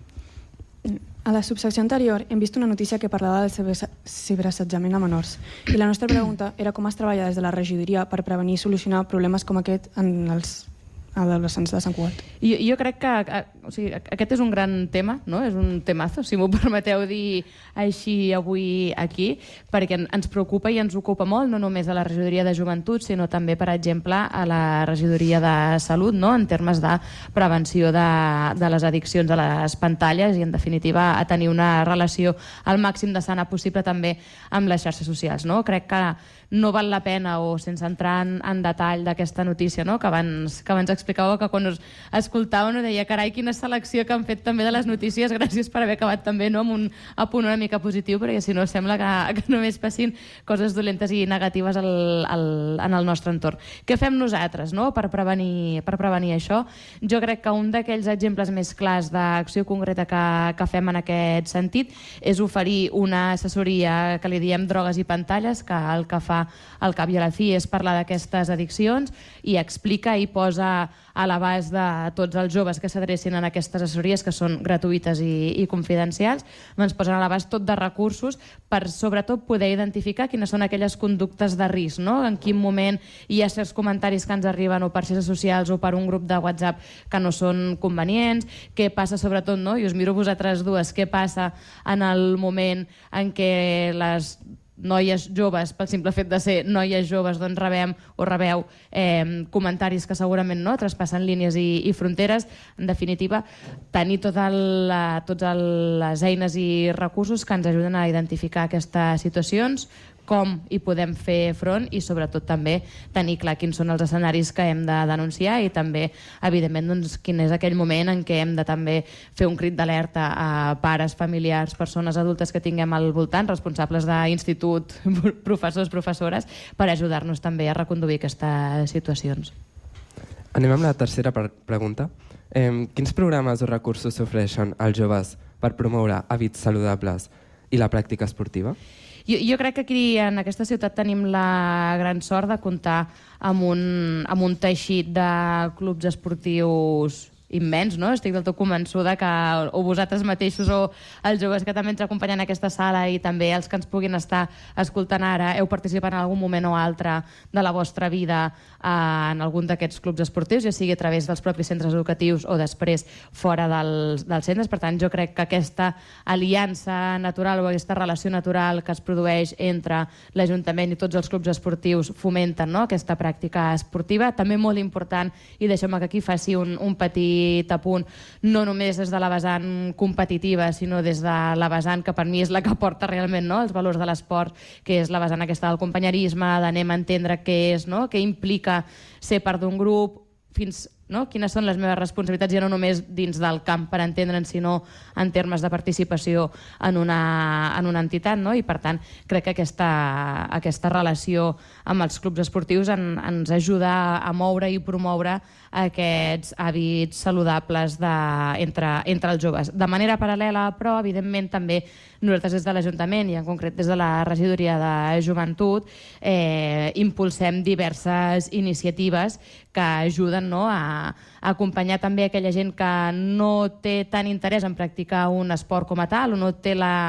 A la subsecció anterior hem vist una notícia que parlava del ciberassetjament a menors i la nostra pregunta era com es treballa des de la regidoria per prevenir i solucionar problemes com aquest en els adolescents de Sant Cugat. Jo, jo crec que o sigui, aquest és un gran tema, no? És un temazo, si m'ho permeteu dir així avui aquí, perquè ens preocupa i ens ocupa molt, no només a la regidoria de joventut, sinó també, per exemple, a la regidoria de salut, no? En termes de prevenció de, de les addiccions a les pantalles i, en definitiva, a tenir una relació al màxim de sana possible també amb les xarxes socials, no? Crec que no val la pena, o sense entrar en, en detall d'aquesta notícia, no? que, abans, que abans explicàveu que quan us escoltàveu no deia carai, quina selecció que han fet també de les notícies, gràcies per haver acabat també no? amb un apunt una mica positiu, perquè si no sembla que, que només passin coses dolentes i negatives al, al, en el nostre entorn. Què fem nosaltres no? per, prevenir, per prevenir això? Jo crec que un d'aquells exemples més clars d'acció concreta que, que fem en aquest sentit és oferir una assessoria que li diem drogues i pantalles, que el que fa al cap i a la fi és parlar d'aquestes addiccions i explica i posa a l'abast de tots els joves que s'adrecin en aquestes assessories, que són gratuïtes i, i confidencials, doncs posen a l'abast tot de recursos per sobretot poder identificar quines són aquelles conductes de risc, no? En quin moment hi ha certs comentaris que ens arriben o per xarxes socials o per un grup de WhatsApp que no són convenients, què passa sobretot, no? I us miro vosaltres dues, què passa en el moment en què les noies joves, pel simple fet de ser noies joves, doncs rebem o rebeu eh, comentaris que segurament no traspassen línies i, i fronteres. En definitiva, tenir tota la, totes les eines i recursos que ens ajuden a identificar aquestes situacions, com hi podem fer front i sobretot també tenir clar quins són els escenaris que hem de denunciar i també, evidentment, doncs, quin és aquell moment en què hem de també fer un crit d'alerta a pares, familiars, persones adultes que tinguem al voltant, responsables d'institut, professors, professores, per ajudar-nos també a reconduir aquestes situacions. Anem amb la tercera pregunta. Eh, quins programes o recursos s'ofereixen als joves per promoure hàbits saludables i la pràctica esportiva? Jo, jo crec que aquí en aquesta ciutat tenim la gran sort de comptar amb un, amb un teixit de clubs esportius immens, no? Estic del tot convençuda que o vosaltres mateixos o els joves que també ens acompanyen en aquesta sala i també els que ens puguin estar escoltant ara heu participat en algun moment o altre de la vostra vida eh, en algun d'aquests clubs esportius, ja sigui a través dels propis centres educatius o després fora dels, dels centres. Per tant, jo crec que aquesta aliança natural o aquesta relació natural que es produeix entre l'Ajuntament i tots els clubs esportius fomenten, no?, aquesta pràctica esportiva. També molt important, i deixeu-me que aquí faci un, un petit apunt, no només des de la vessant competitiva, sinó des de la vessant que per mi és la que porta realment, no?, els valors de l'esport, que és la vessant aquesta del companyerisme, d'anem a entendre què és, no?, què implica ser part d'un grup, fins no? Quines són les meves responsabilitats, ja no només dins del camp per entendre'n, sinó en termes de participació en una, en una entitat, no? I per tant crec que aquesta, aquesta relació amb els clubs esportius en, ens ajuda a moure i promoure aquests hàbits saludables de, entre, entre els joves. De manera paral·lela, però, evidentment, també nosaltres des de l'Ajuntament i en concret des de la regidoria de joventut eh, impulsem diverses iniciatives que ajuden, no?, a a acompanyar també aquella gent que no té tant interès en practicar un esport com a tal o no té la,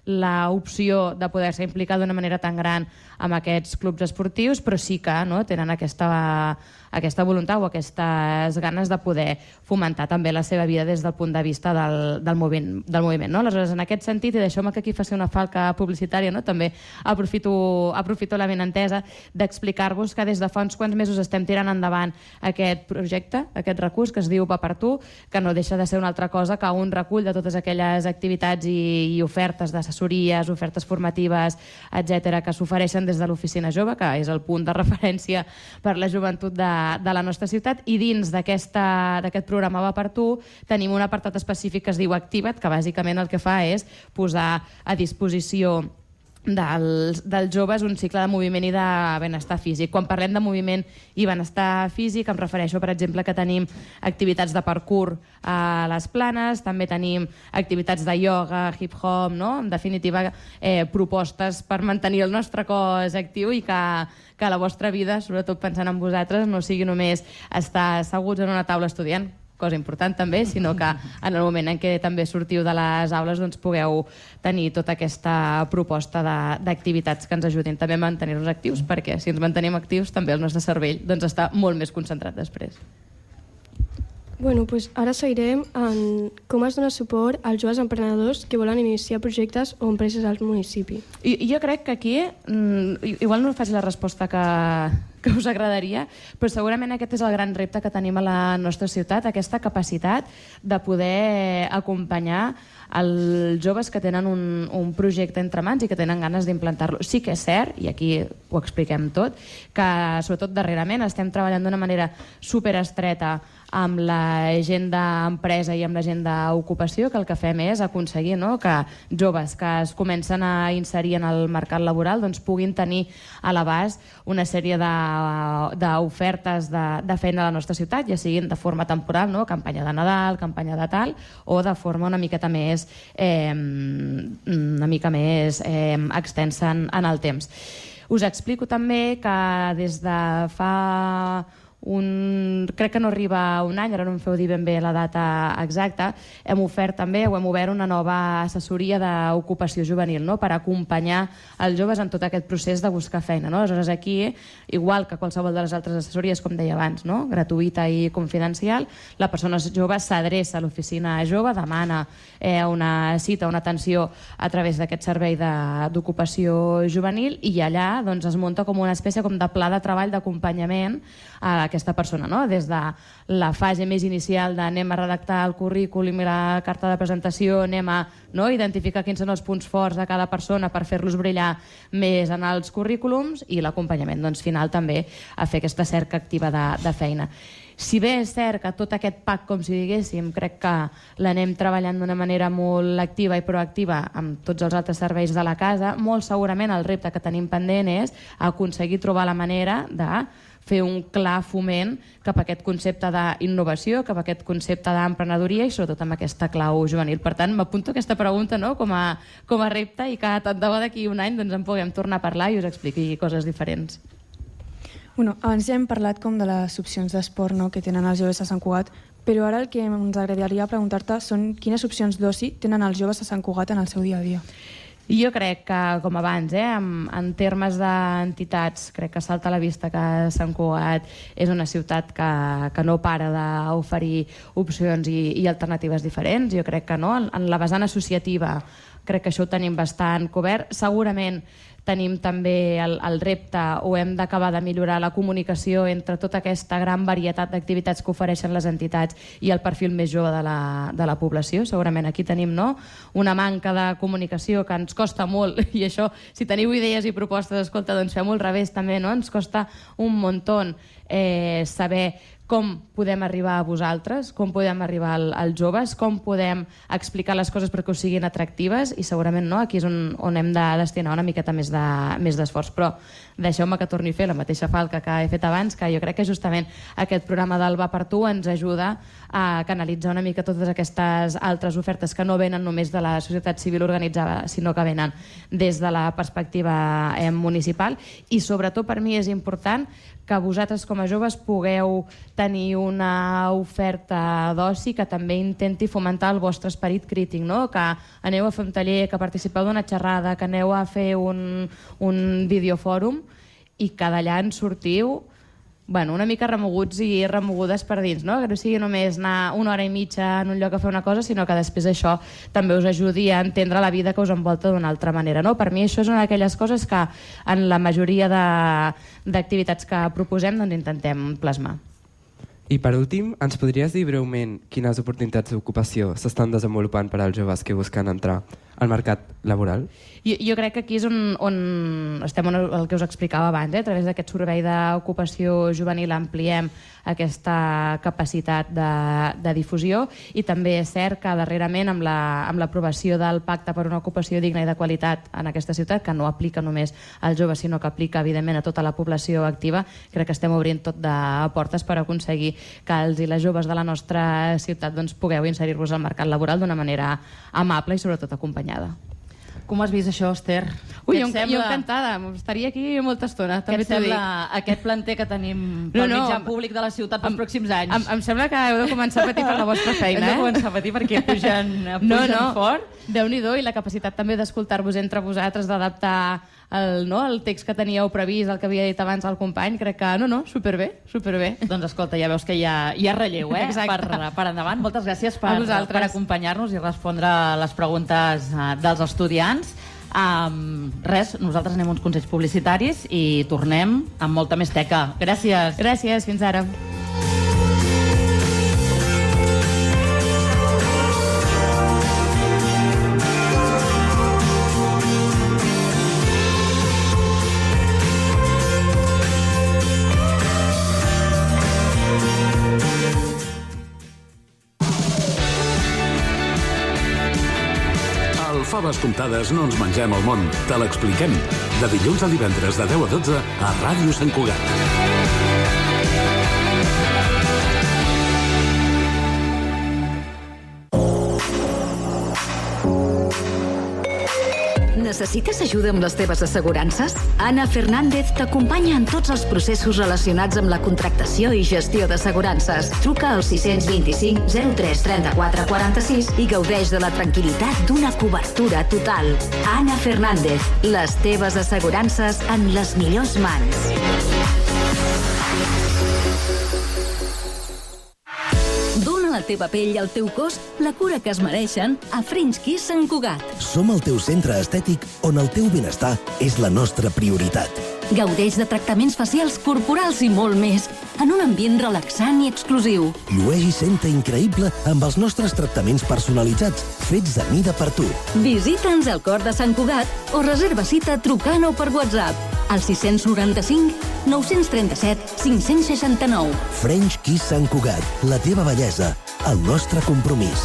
l'opció de poder-se implicar d'una manera tan gran amb aquests clubs esportius, però sí que no, tenen aquesta, aquesta voluntat o aquestes ganes de poder fomentar també la seva vida des del punt de vista del, del, moviment, del moviment. No? Aleshores, en aquest sentit, i deixeu-me que aquí faci una falca publicitària, no? també aprofito, aprofito la benentesa d'explicar-vos que des de fa uns quants mesos estem tirant endavant aquest projecte, aquest recurs que es diu Va per tu, que no deixa de ser una altra cosa que un recull de totes aquelles activitats i, i ofertes d'assessories, ofertes formatives, etcètera, que s'ofereixen des de l'Oficina Jove, que és el punt de referència per la joventut de, de la nostra ciutat, i dins d'aquest programa Va per tu tenim un apartat específic que es diu Activa't, que bàsicament el que fa és posar a disposició dels, dels joves un cicle de moviment i de benestar físic. Quan parlem de moviment i benestar físic em refereixo, per exemple, que tenim activitats de parkour a les planes, també tenim activitats de ioga, hip-hop, no? En definitiva, eh, propostes per mantenir el nostre cos actiu i que, que la vostra vida, sobretot pensant en vosaltres, no sigui només estar asseguts en una taula estudiant, cosa important també, sinó que en el moment en què també sortiu de les aules doncs pugueu tenir tota aquesta proposta d'activitats que ens ajudin també a mantenir-nos actius, perquè si ens mantenim actius també el nostre cervell doncs, està molt més concentrat després. Bueno, pues ara seguirem en com es dona suport als joves emprenedors que volen iniciar projectes o empreses al municipi. I, jo crec que aquí, igual no faig la resposta que, que us agradaria, però segurament aquest és el gran repte que tenim a la nostra ciutat, aquesta capacitat de poder acompanyar els joves que tenen un, un projecte entre mans i que tenen ganes d'implantar-lo. Sí que és cert, i aquí ho expliquem tot, que sobretot darrerament estem treballant d'una manera superestreta amb la gent d'empresa i amb la gent d'ocupació, que el que fem és aconseguir no, que joves que es comencen a inserir en el mercat laboral doncs, puguin tenir a l'abast una sèrie d'ofertes de, de, de feina a la nostra ciutat, ja siguin de forma temporal, no, campanya de Nadal, campanya de tal, o de forma una miqueta més, eh, una mica més eh, extensa en, en el temps. Us explico també que des de fa un, crec que no arriba a un any, ara no em feu dir ben bé la data exacta, hem ofert també o hem obert una nova assessoria d'ocupació juvenil, no? Per acompanyar els joves en tot aquest procés de buscar feina. No? Aleshores aquí, igual que qualsevol de les altres assessories, com deia abans, no? Gratuïta i confidencial, la persona jove s'adreça a l'oficina jove, demana eh, una cita, una atenció a través d'aquest servei d'ocupació juvenil i allà doncs, es munta com una espècie com de pla de treball d'acompanyament a aquesta persona, no? Des de la fase més inicial d'anem a redactar el currículum i la carta de presentació, anem a no, identificar quins són els punts forts de cada persona per fer-los brillar més en els currículums i l'acompanyament doncs, final també a fer aquesta cerca activa de, de feina. Si bé és cert que tot aquest pack, com si diguéssim, crec que l'anem treballant d'una manera molt activa i proactiva amb tots els altres serveis de la casa, molt segurament el repte que tenim pendent és aconseguir trobar la manera de fer un clar foment cap a aquest concepte d'innovació, cap a aquest concepte d'emprenedoria i sobretot amb aquesta clau juvenil. Per tant, m'apunto aquesta pregunta no? com, a, com a repte i que tant de bo d'aquí un any doncs, en puguem tornar a parlar i us expliqui coses diferents. Bueno, abans ja hem parlat com de les opcions d'esport no? que tenen els joves a Sant Cugat, però ara el que ens agradaria preguntar-te són quines opcions d'oci tenen els joves a Sant Cugat en el seu dia a dia. Jo crec que, com abans, eh, en, en termes d'entitats, crec que salta a la vista que Sant Cugat és una ciutat que, que no para d'oferir opcions i, i alternatives diferents. Jo crec que no. En, en la vessant associativa crec que això ho tenim bastant cobert. Segurament tenim també el, el repte o hem d'acabar de millorar la comunicació entre tota aquesta gran varietat d'activitats que ofereixen les entitats i el perfil més jove de la, de la població. Segurament aquí tenim no? una manca de comunicació que ens costa molt i això, si teniu idees i propostes, escolta, doncs fem-ho al revés també, no? Ens costa un muntó eh, saber com podem arribar a vosaltres, com podem arribar al, als joves, com podem explicar les coses perquè us siguin atractives i segurament no, aquí és on, on hem de destinar una miqueta més de, més d'esforç. Però deixeu-me que torni a fer la mateixa falca que he fet abans, que jo crec que justament aquest programa del Va per tu ens ajuda a canalitzar una mica totes aquestes altres ofertes que no venen només de la societat civil organitzada, sinó que venen des de la perspectiva eh, municipal i sobretot per mi és important que vosaltres com a joves pugueu tenir una oferta d'oci que també intenti fomentar el vostre esperit crític, no? Que aneu a fer un taller, que participeu d'una xerrada, que aneu a fer un, un videofòrum i que d'allà en sortiu bueno, una mica remoguts i remogudes per dins, no? Que no sigui només anar una hora i mitja en un lloc a fer una cosa, sinó que després això també us ajudi a entendre la vida que us envolta d'una altra manera, no? Per mi això és una d'aquelles coses que en la majoria d'activitats que proposem doncs intentem plasmar. I per últim, ens podries dir breument quines oportunitats d'ocupació s'estan desenvolupant per als joves que busquen entrar al mercat laboral? Jo, jo crec que aquí és on, on estem on el que us explicava abans, eh? A través d'aquest servei d'ocupació juvenil ampliem aquesta capacitat de, de difusió i també és cert que darrerament amb l'aprovació la, del Pacte per una ocupació digna i de qualitat en aquesta ciutat, que no aplica només als joves sinó que aplica evidentment a tota la població activa, crec que estem obrint tot de portes per aconseguir que els i les joves de la nostra ciutat doncs, pugueu inserir-vos al mercat laboral d'una manera amable i sobretot acompanyada. Com has vist això, Esther? Ui, jo, sembla... jo encantada, estaria aquí molta estona. Què et sembla aquest planter que tenim pel no, no, mitjà públic de la ciutat pels pròxims anys? Em, em sembla que heu de començar a patir per la vostra feina. Hem de començar a patir perquè pugen, pugen no, no. fort. Déu-n'hi-do, i la capacitat també d'escoltar-vos entre vosaltres, d'adaptar el, no, el text que teníeu previst, el que havia dit abans el company, crec que no, no, superbé, superbé. Doncs escolta, ja veus que hi ha, hi ha relleu, eh? Per, per endavant. Moltes gràcies per, per acompanyar-nos i respondre les preguntes uh, dels estudiants. Um, res, nosaltres anem uns consells publicitaris i tornem amb molta més teca. Gràcies. Gràcies, fins ara. Faves comptades no ens mengem el món, te l'expliquem. De dilluns a divendres de deu a dotze a Ràdio Sant Cugat. Necessites ajuda amb les teves assegurances? Anna Fernández t'acompanya en tots els processos relacionats amb la contractació i gestió d'assegurances. Truca al sis dos cinc zero tres tres quatre quatre sis i gaudeix de la tranquil·litat d'una cobertura total. Anna Fernández, les teves assegurances en les millors mans. La teva pell i el teu cos la cura que es mereixen a French Kiss Sant Cugat. Som el teu centre estètic on el teu benestar és la nostra prioritat. Gaudeix de tractaments facials, corporals i molt més en un ambient relaxant i exclusiu. Llueix i senta increïble amb els nostres tractaments personalitzats fets a mida per tu. Visita'ns al cor de Sant Cugat o reserva cita trucant o per WhatsApp al sis nou cinc nou tres set cinc sis nou. French Kiss Sant Cugat, la teva bellesa, el nostre compromís.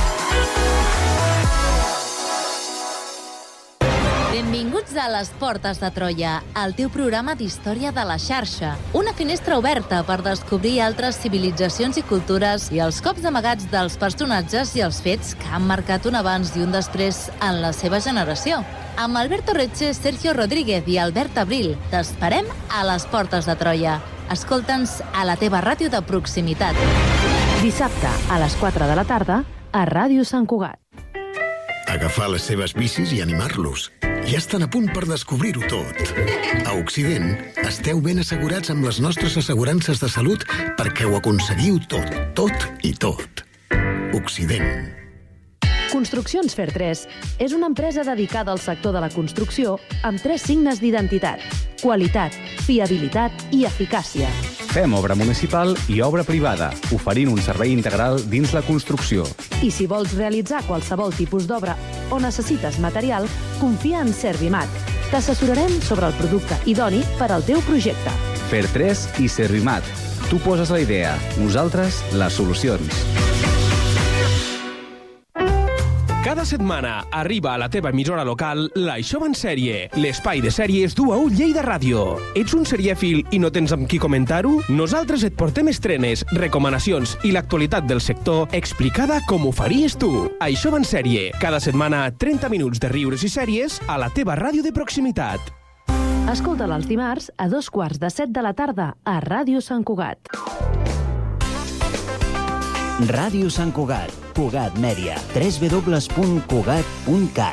Benvinguts a Les Portes de Troia, el teu programa d'història de la xarxa. Una finestra oberta per descobrir altres civilitzacions i cultures i els cops amagats dels personatges i els fets que han marcat un abans i un després en la seva generació. Amb Alberto Retxe, Sergio Rodríguez i Albert Abril, t'esperem a Les Portes de Troia. Escolta'ns a la teva ràdio de proximitat. Dissabte, a les quatre de la tarda, a Ràdio Sant Cugat. Agafar les seves bicis i animar-los. Ja estan a punt per descobrir-ho tot. A Occident, esteu ben assegurats amb les nostres assegurances de salut perquè ho aconseguiu tot, tot i tot. Occident. Construccions Fer tres és una empresa dedicada al sector de la construcció amb tres signes d'identitat: qualitat, fiabilitat i eficàcia. Fem obra municipal i obra privada, oferint un servei integral dins la construcció. I si vols realitzar qualsevol tipus d'obra o necessites material, confia en Servimat. T'assessorarem sobre el producte idoni per al teu projecte. Fer tres i Servimat. Tu poses la idea, nosaltres les solucions. Cada setmana arriba a la teva emissora local l'Això va en sèrie, l'espai de sèries d'u a u Lleida Ràdio. Ets un serièfil i no tens amb qui comentar-ho? Nosaltres et portem estrenes, recomanacions i l'actualitat del sector explicada com ho faries tu. Això va en sèrie, cada setmana trenta minuts de riures i sèries a la teva ràdio de proximitat. Escolta'l els dimarts a dos quarts de set de la tarda a Ràdio Sant Cugat. Ràdio Sant Cugat. Cugat Mèdia. w w w punt cugat punt cat.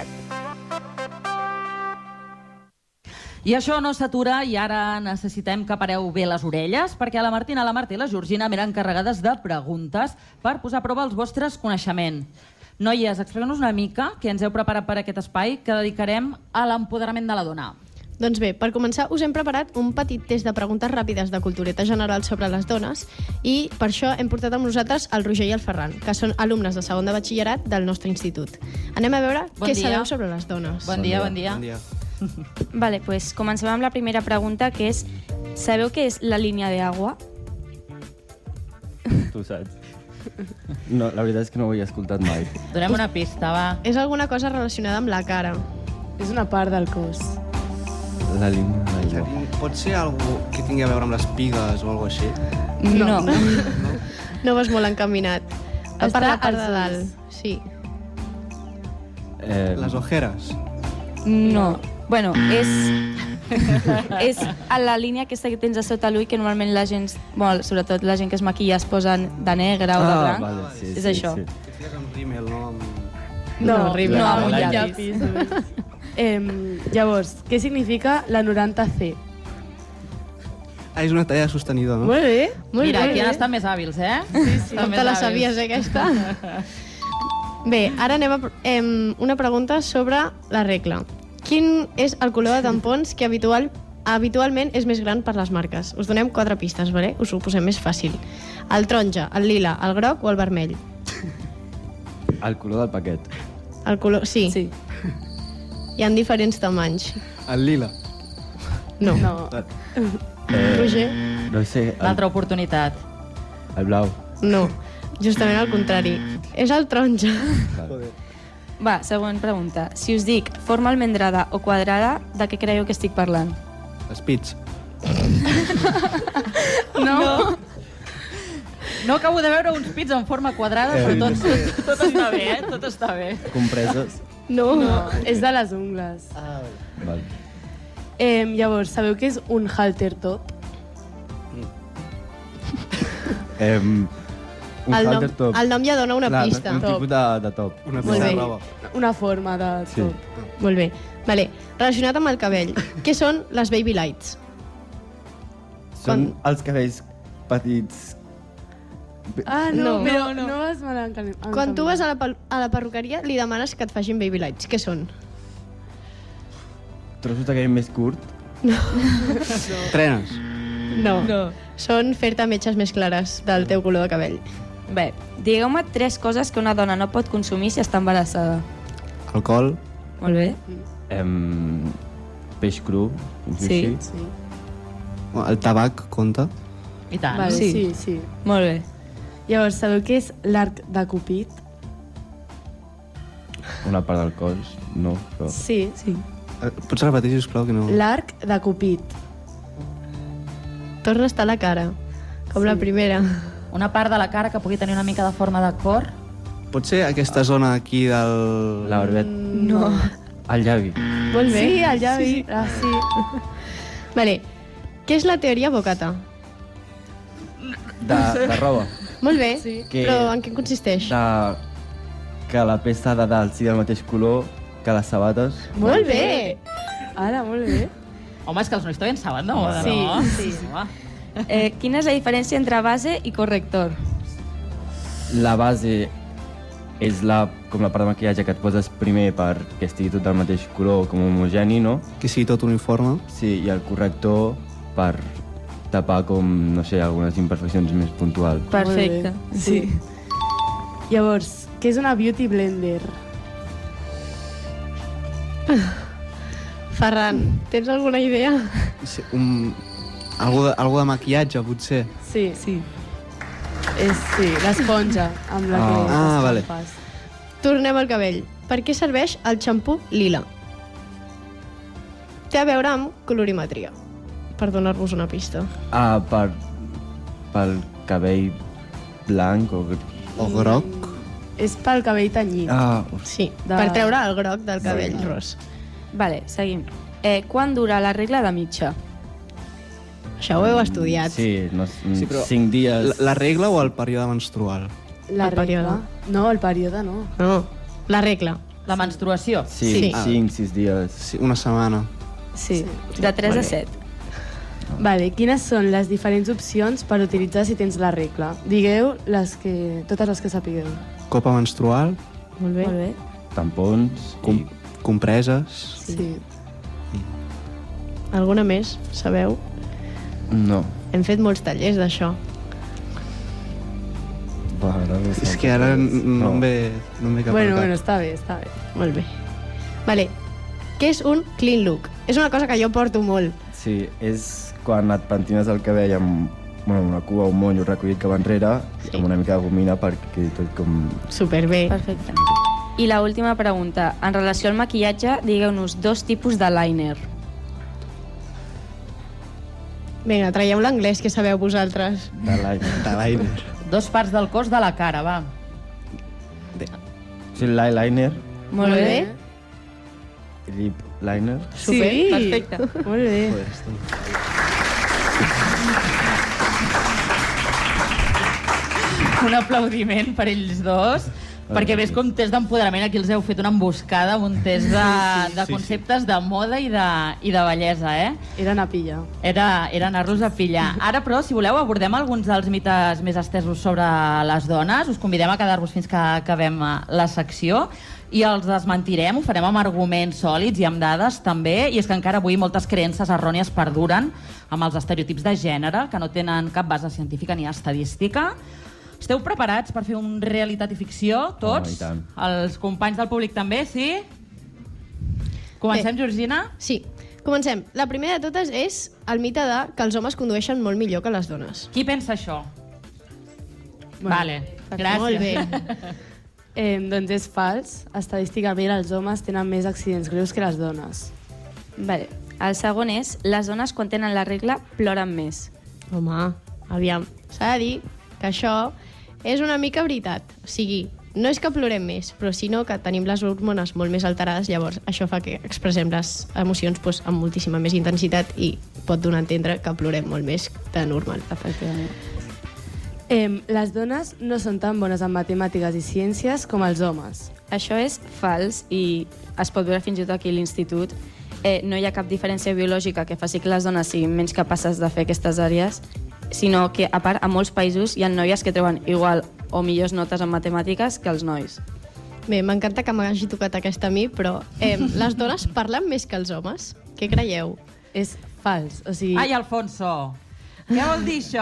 I això no s'atura i ara necessitem que pareu bé les orelles perquè la Martina, la Marta i la Georgina m'eren encarregades de preguntes per posar a prova els vostres coneixements. Noies, expliqueu-nos una mica què ens heu preparat per aquest espai que dedicarem a l'empoderament de la dona. Doncs bé, per començar us hem preparat un petit test de preguntes ràpides de cultureta general sobre les dones i per això hem portat amb nosaltres el Roger i el Ferran, que són alumnes de segon de batxillerat del nostre institut. Anem a veure Bon què dia. sabeu sobre les dones. Bon dia, bon dia. Bon dia. Vale, pues comencem amb la primera pregunta, que és: sabeu què és la línia d'aigua? Tu saps. No, la veritat és que no ho he escoltat mai. Donem una pista, va. És alguna cosa relacionada amb la cara. És una part del cos. La línia d'aigua. Pot ser algo que tingui a veure amb les pigues o alguna així? No. No, no vas molt encaminat. A part, Està la part de als dalt. ulls. Sí. Eh... Les ojeres? No. Bueno, és... és a la línia aquesta que tens a sota l'ull, que normalment la gent, bueno, sobretot la gent que es maquilla, es posen de negre o de Ah, blanc. vale, sí, és sí, això. sí. Que fiques amb rímel, no? Amb... No, No, rímel. no, amb un Amb llapis. eh, llavors, què significa la noranta C? Ah, és una talla de sostenidor, no? Molt bé. Molt Mira, bé. aquí han estat més hàbils, eh? Sí, sí. Com te la sabies, eh, aquesta? Bé, ara anem a eh, una pregunta sobre la regla. Quin és el color de tampons que habitual, habitualment és més gran per les marques? Us donem quatre pistes, vale? Us ho posem més fàcil. El taronja, el lila, el groc o el vermell? El color del paquet. El color... Sí. sí. Hi ha diferents tamanys. El lila. No. No. Eh, Roger? No sé. El, L'altra oportunitat. el blau. No. Justament al contrari. És el taronja. Va, següent pregunta. Si us dic forma almendrada o quadrada, de què creieu que estic parlant? Els pits. No. No acabo de veure uns pits en forma quadrada, Eh, però no tot, tot, tot està bé, eh? Tot està bé. Compreses. No, no, és de les ungles. Ah, val. Eh, llavors, sabeu què és un halter top? Eh, un El nom, halter top. el nom ja dona una Clar, pista. Un tipus de, de top. Una Molt bé. Una forma de Sí. top. Molt bé. Vale. Relacionat amb el cabell, què són les baby lights? Són els cabells petits. Ah, no, No. però No, no, no. vas mal encaminat. Quan tu vas a la, pel- a la perruqueria li demanes que et facin baby lights. Què són? Trossos de cabell més curt. Trenes. No. no. Són fer-te metges més clares del teu color de cabell. Bé, digueu-me tres coses que una dona no pot consumir si està embarassada. Alcohol. Molt bé. Em, peix cru. Sí. Sí. El tabac compta. I tant. Vale, Sí. sí, sí. Molt bé. Llavors, sabeu què és l'arc de Cupid? Una part del cos, no, però... Sí. Sí. Eh, Pots repetir, sisplau, que no... L'arc de Cupid. Torna a estar a la cara, com sí. la primera. Una part de la cara que pugui tenir una mica de forma de cor. Pot ser aquesta zona aquí del... La barbet. No. El llavi. Molt bé. Sí, el llavi. Sí. Ah, sí. Vale. Què és la teoria Bocata? De, de roba. Molt bé, Sí. Que- però en què consisteix? De... Que la peça de dalt sigui del mateix color que les sabates. Molt bé! Ara, molt bé. Home, és que els nois també en saben de moda, Sí, no? sí. Home. Eh, quina és la diferència entre base i corrector? La base és la, com la part de maquillatge que et poses primer perquè estigui tot del mateix color, com homogeni, no? Que sigui tot uniforme. Sí, i el corrector per tapar com, no sé, algunes imperfeccions més puntuals. Perfecte. Molt bé. Sí. Llavors, què és una beauty blender? Ferran, tens alguna idea? Sí, un... Algo de, algo de maquillatge, potser. Sí. Sí. És, sí, l'esponja amb la que Ah. Ah, vale. t'escampes. Tornem al cabell. Per què serveix el xampú lila? Té a veure amb colorimetria, per donar-vos una pista. Ah, per, pel cabell blanc o... O groc. És pel cabell tenyit. Ah, Sí, De- per treure el groc del cabell Sí. ros. Vale, seguim. Eh, quan dura la regla de mitja? Això ho heu estudiat. Sí, no, Sí, però cinc dies... La, la regla o el període menstrual? La el període. regla. No, el període no. No, la regla. La menstruació. Sí, Sí. cinc, sis dies. Sí, una setmana. Sí. De tres Molt a bé. set. Vale, quines són les diferents opcions per utilitzar si tens la regla? Digueu les que, totes les que sapigueu. Copa menstrual, Molt bé. Molt bé. Tampons com, i... compreses... Sí. Alguna més, sabeu? No. Hem fet molts tallers d'això. Va, ara no És sé que ara què és. no em ve, no em ve cap Bueno, al bueno, cap. està bé, està bé. Molt bé. Vale. Què és un clean look? És una cosa que jo porto molt. Sí, és quan et pentines el cabell amb bueno, una cua o un monyo recollit cap enrere sí. amb una mica de gomina perquè quedi tot com... Superbé. Perfecte. I la última pregunta. En relació al maquillatge, digueu-nos dos tipus de liner. Vinga, traieu l'anglès que sabeu vosaltres. De liner. De liner. Dos parts del cos de la cara, va. Sí, l'eyeliner, Molt bé. lip liner. Super. Sí, Perfecte. molt bé. Un aplaudiment per ells dos, perquè ves com test d'empoderament aquí els heu fet una emboscada amb un test de, de conceptes de moda i de, i de bellesa, eh? Era anar a pillar. Era, era anar-los a pillar. Ara, però, si voleu, abordem alguns dels mites més estesos sobre les dones. Us convidem a quedar-vos fins que acabem la secció i els desmentirem, ho farem amb arguments sòlids i amb dades també, i és que encara avui moltes creences errònies perduren amb els estereotips de gènere que no tenen cap base científica ni estadística. Esteu preparats per fer un realitat i ficció, tots? Oh, i tant. Els companys del públic també, sí? Comencem, Bé. Georgina? Sí. Comencem. La primera de totes és el mite de que els homes condueixen molt millor que les dones. Qui pensa això? Bueno, vale, gràcies. Molt bé. Eh, doncs és fals. Estadísticament els homes tenen més accidents greus que les dones. Vale. El segon és, les dones quan tenen la regla ploren més. Home, aviam. S'ha de dir que això és una mica veritat. O sigui, no és que plorem més, però sinó que tenim les hormones molt més alterades, llavors això fa que expressem les emocions doncs, amb moltíssima més intensitat i pot donar a entendre que plorem molt més de normal. Efectivament. Eh, les dones no són tan bones en matemàtiques i ciències com els homes. Això és fals i es pot veure fins i tot aquí a l'institut. Eh, no hi ha cap diferència biològica que faci que les dones siguin menys capaces de fer aquestes àrees, sinó que, a part, a molts països hi ha noies que treuen igual o millors notes en matemàtiques que els nois. Bé, m'encanta que m'hagi tocat aquesta a mi, però eh, les dones parlen més que els homes. Què creieu? És fals. O sigui... Ai, Alfonso! Què vol dir això?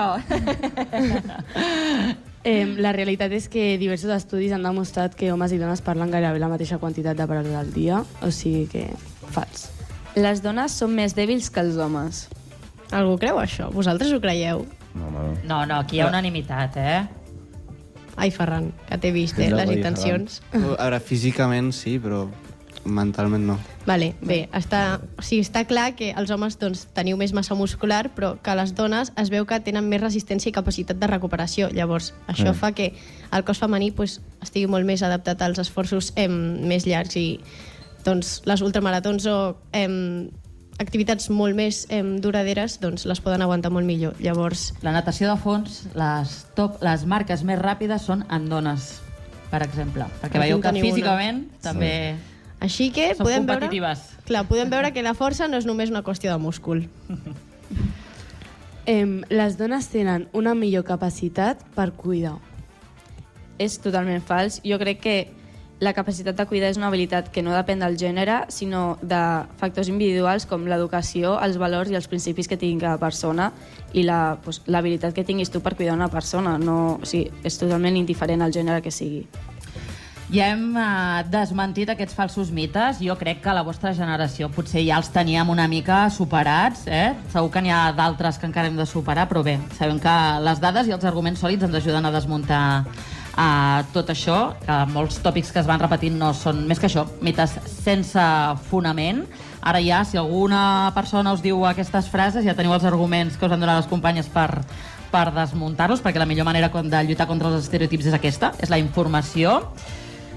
Eh, la realitat és que diversos estudis han demostrat que homes i dones parlen gairebé la mateixa quantitat de paraules al dia, o sigui que fals. Les dones són més dèbils que els homes. Algú creu això? Vosaltres ho creieu? No, home, no. No, no, aquí hi ha unanimitat, eh? Ai, Ferran, que t'he vist, eh, Sí, les oi, intencions. A veure, físicament sí, però mentalment no. Vale, bé, està, o sigui, està clar que els homes doncs, teniu més massa muscular, però que les dones es veu que tenen més resistència i capacitat de recuperació. Llavors, això Mm. fa que el cos femení pues, estigui molt més adaptat als esforços eh, més llargs i doncs, les ultramaratons o eh, activitats molt més eh, duraderes doncs, les poden aguantar molt millor. Llavors, La natació de fons, les, top, les marques més ràpides són en dones, per exemple. Perquè Aquí veieu en que teniu una. físicament també... així que Són podem veure, competitives. clar, podem veure que la força no és només una qüestió de múscul. Eh, les dones tenen una millor capacitat per cuidar. És totalment fals. Jo crec que la capacitat de cuidar és una habilitat que no depèn del gènere, sinó de factors individuals com l'educació, els valors i els principis que tingui cada persona i la, pues, l'habilitat que tinguis tu per cuidar una persona. No, o sigui, és totalment indiferent al gènere que sigui. Ja hem eh, desmentit aquests falsos mites. Jo crec que la vostra generació potser ja els teníem una mica superats, eh? Segur que n'hi ha d'altres que encara hem de superar, però bé, sabem que les dades i els arguments sòlids ens ajuden a desmuntar eh, tot això, que molts tòpics que es van repetint no són més que això, mites sense fonament. Ara ja, si alguna persona us diu aquestes frases, ja teniu els arguments que us han donat les companyes per, per desmuntar-los, perquè la millor manera de lluitar contra els estereotips és aquesta, és la informació.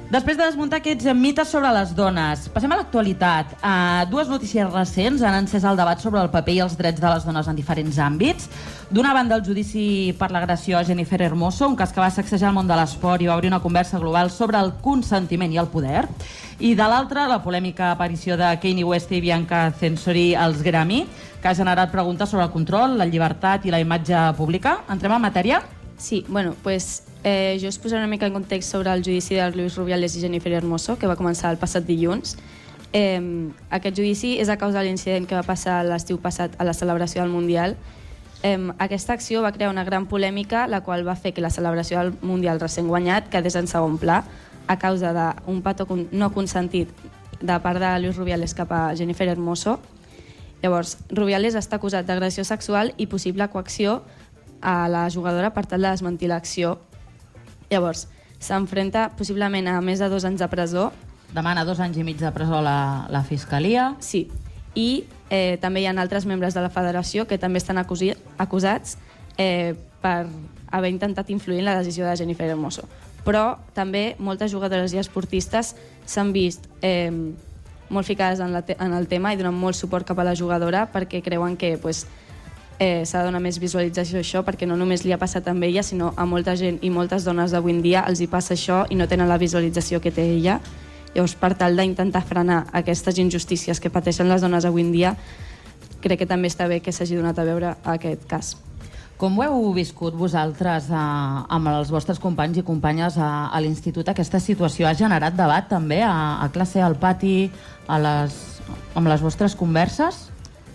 Després de desmuntar aquests mites sobre les dones, passem a l'actualitat. Uh, dues notícies recents han encès el debat sobre el paper i els drets de les dones en diferents àmbits. D'una banda, el judici per l'agressió a Jennifer Hermoso, un cas que va sacsejar el món de l'esport i va obrir una conversa global sobre el consentiment i el poder. I de l'altra, la polèmica aparició de Kanye West i Bianca Censori als Grammy, que ha generat preguntes sobre el control, la llibertat i la imatge pública. Entrem en matèria? Sí, bueno, pues eh, jo us posaré una mica en context sobre el judici de Luis Rubiales i Jennifer Hermoso, que va començar el passat dilluns. Eh, aquest judici és a causa de l'incident que va passar l'estiu passat a la celebració del Mundial. Eh, aquesta acció va crear una gran polèmica, la qual va fer que la celebració del Mundial recent guanyat quedés en segon pla a causa d'un petó no consentit de part de Luis Rubiales cap a Jennifer Hermoso. Llavors, Rubiales està acusat d'agressió sexual i possible coacció a la jugadora per tal de desmentir l'acció. Llavors, s'enfrenta possiblement a més de dos anys de presó. Demana dos anys i mig de presó la, la Fiscalia. Sí, i eh, també hi ha altres membres de la federació que també estan acusi, acusats eh, per haver intentat influir en la decisió de Jennifer Hermoso. Però també moltes jugadores i esportistes s'han vist eh, molt ficades en, la te en el tema i donen molt suport cap a la jugadora perquè creuen que pues, Eh, s'ha de donar més visualització a això, perquè no només li ha passat amb ella, sinó a molta gent i moltes dones d'avui en dia els hi passa això i no tenen la visualització que té ella. Llavors, per tal d'intentar frenar aquestes injustícies que pateixen les dones avui en dia, crec que també està bé que s'hagi donat a veure aquest cas. Com ho heu viscut vosaltres eh, amb els vostres companys i companyes a, a l'institut? Aquesta situació ha generat debat també a, a classe, al pati, a les, amb les vostres converses?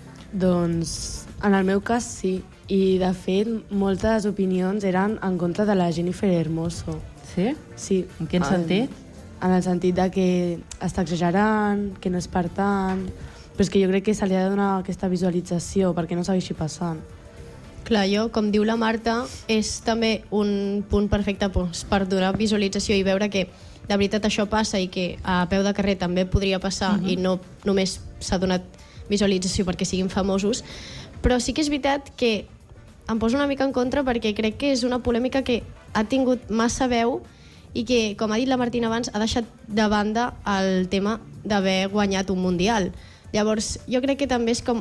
Doncs en el meu cas sí, i de fet moltes opinions eren en contra de la Jennifer Hermoso. Sí? Sí. En quin sentit? En el sentit de que està exagerant, que no és per tant, però és que jo crec que se li ha de donar aquesta visualització perquè no segueixi passant. Clar, jo, com diu la Marta, és també un punt perfecte doncs, per donar visualització i veure que de veritat això passa i que a peu de carrer també podria passar uh-huh. i no només s'ha donat visualització perquè siguin famosos. Però sí que és veritat que em poso una mica en contra perquè crec que és una polèmica que ha tingut massa veu i que, com ha dit la Martina abans, ha deixat de banda el tema d'haver guanyat un Mundial. Llavors, jo crec que també és com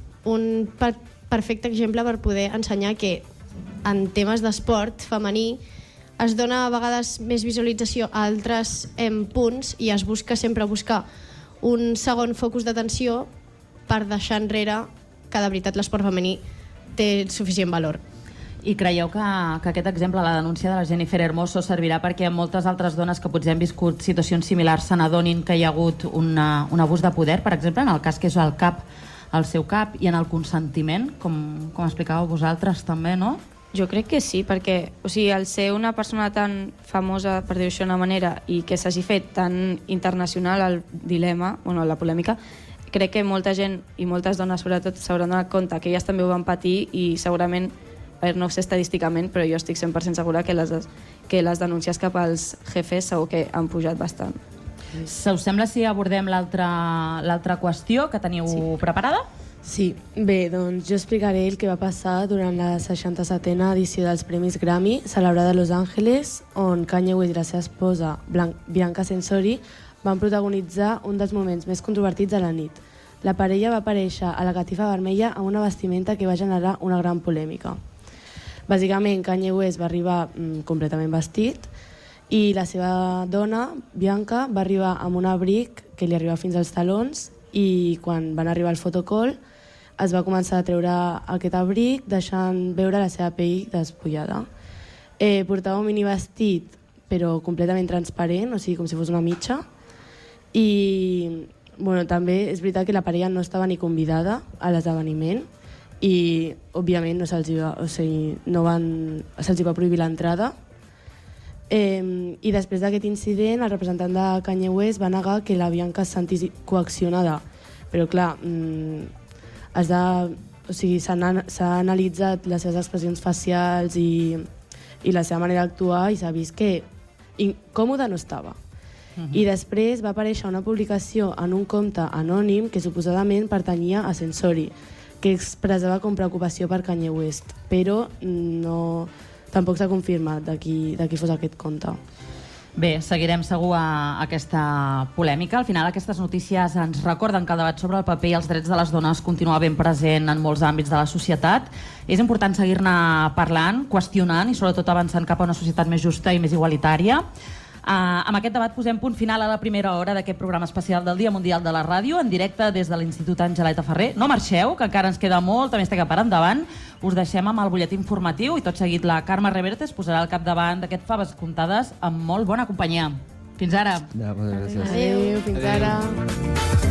un per perfecte exemple per poder ensenyar que en temes d'esport femení es dona a vegades més visualització a altres em, punts i es busca sempre buscar un segon focus d'atenció per deixar enrere que de veritat l'esport femení té suficient valor. I creieu que, que aquest exemple, la denúncia de la Jennifer Hermoso, servirà perquè moltes altres dones que potser han viscut situacions similars se n'adonin que hi ha hagut una, un abús de poder, per exemple, en el cas que és el cap, el seu cap, i en el consentiment, com, com explicàveu vosaltres també, no? Jo crec que sí, perquè o sigui, al ser una persona tan famosa, per dir-ho d'una manera, i que s'hagi fet tan internacional el dilema, bueno, la polèmica, crec que molta gent i moltes dones sobretot s'hauran donat compte que elles també ho van patir i segurament, a veure, no ho sé estadísticament, però jo estic cent per cent segura que les, que les denúncies cap als jefes segur que han pujat bastant. Se us sembla si abordem l'altra qüestió que teniu sí. preparada? Sí, bé, doncs jo explicaré el que va passar durant la seixanta-setena edició dels Premis Grammy, celebrada a Los Angeles, on Kanye West i la seva esposa, Blan Bianca Censori, van protagonitzar un dels moments més controvertits de la nit. La parella va aparèixer a la catifa vermella amb una vestimenta que va generar una gran polèmica. Bàsicament, Kanye West va arribar mm, completament vestit i la seva dona, Bianca, va arribar amb un abric que li arribava fins als talons i quan van arribar al fotocall es va començar a treure aquest abric deixant veure la seva pell despullada. Eh, portava un mini vestit però completament transparent, o sigui, com si fos una mitja. I bueno, també és veritat que la parella no estava ni convidada a l'esdeveniment i, òbviament, no se'ls va, o sigui, no van, se'ls va prohibir l'entrada. Eh, I després d'aquest incident, el representant de Kanye West va negar que la Bianca es sentís coaccionada. Però, clar, mm, has de, o sigui, s'ha analitzat les seves expressions facials i, i la seva manera d'actuar i s'ha vist que incòmoda no estava. Uh-huh. I després va aparèixer una publicació en un compte anònim que suposadament pertanyia a Censori, que expressava com preocupació per Kanye West, però no, tampoc s'ha confirmat de qui, de qui fos aquest compte. Bé, seguirem segur a aquesta polèmica. Al final, aquestes notícies ens recorden que el debat sobre el paper i els drets de les dones continua ben present en molts àmbits de la societat. És important seguir-ne parlant, qüestionant i sobretot avançant cap a una societat més justa i més igualitària. Uh, amb aquest debat posem punt final a la primera hora d'aquest programa especial del Dia Mundial de la Ràdio, en directe des de l'Institut Angeleta Ferrer. No marxeu, que encara ens queda molta més teca per endavant. Us deixem amb el butlletí informatiu i tot seguit la Carme Reverte es posarà al capdavant d'aquest Faves Comptades amb molt bona companyia. Fins ara. Ja, moltes gràcies. Adéu, fins ara.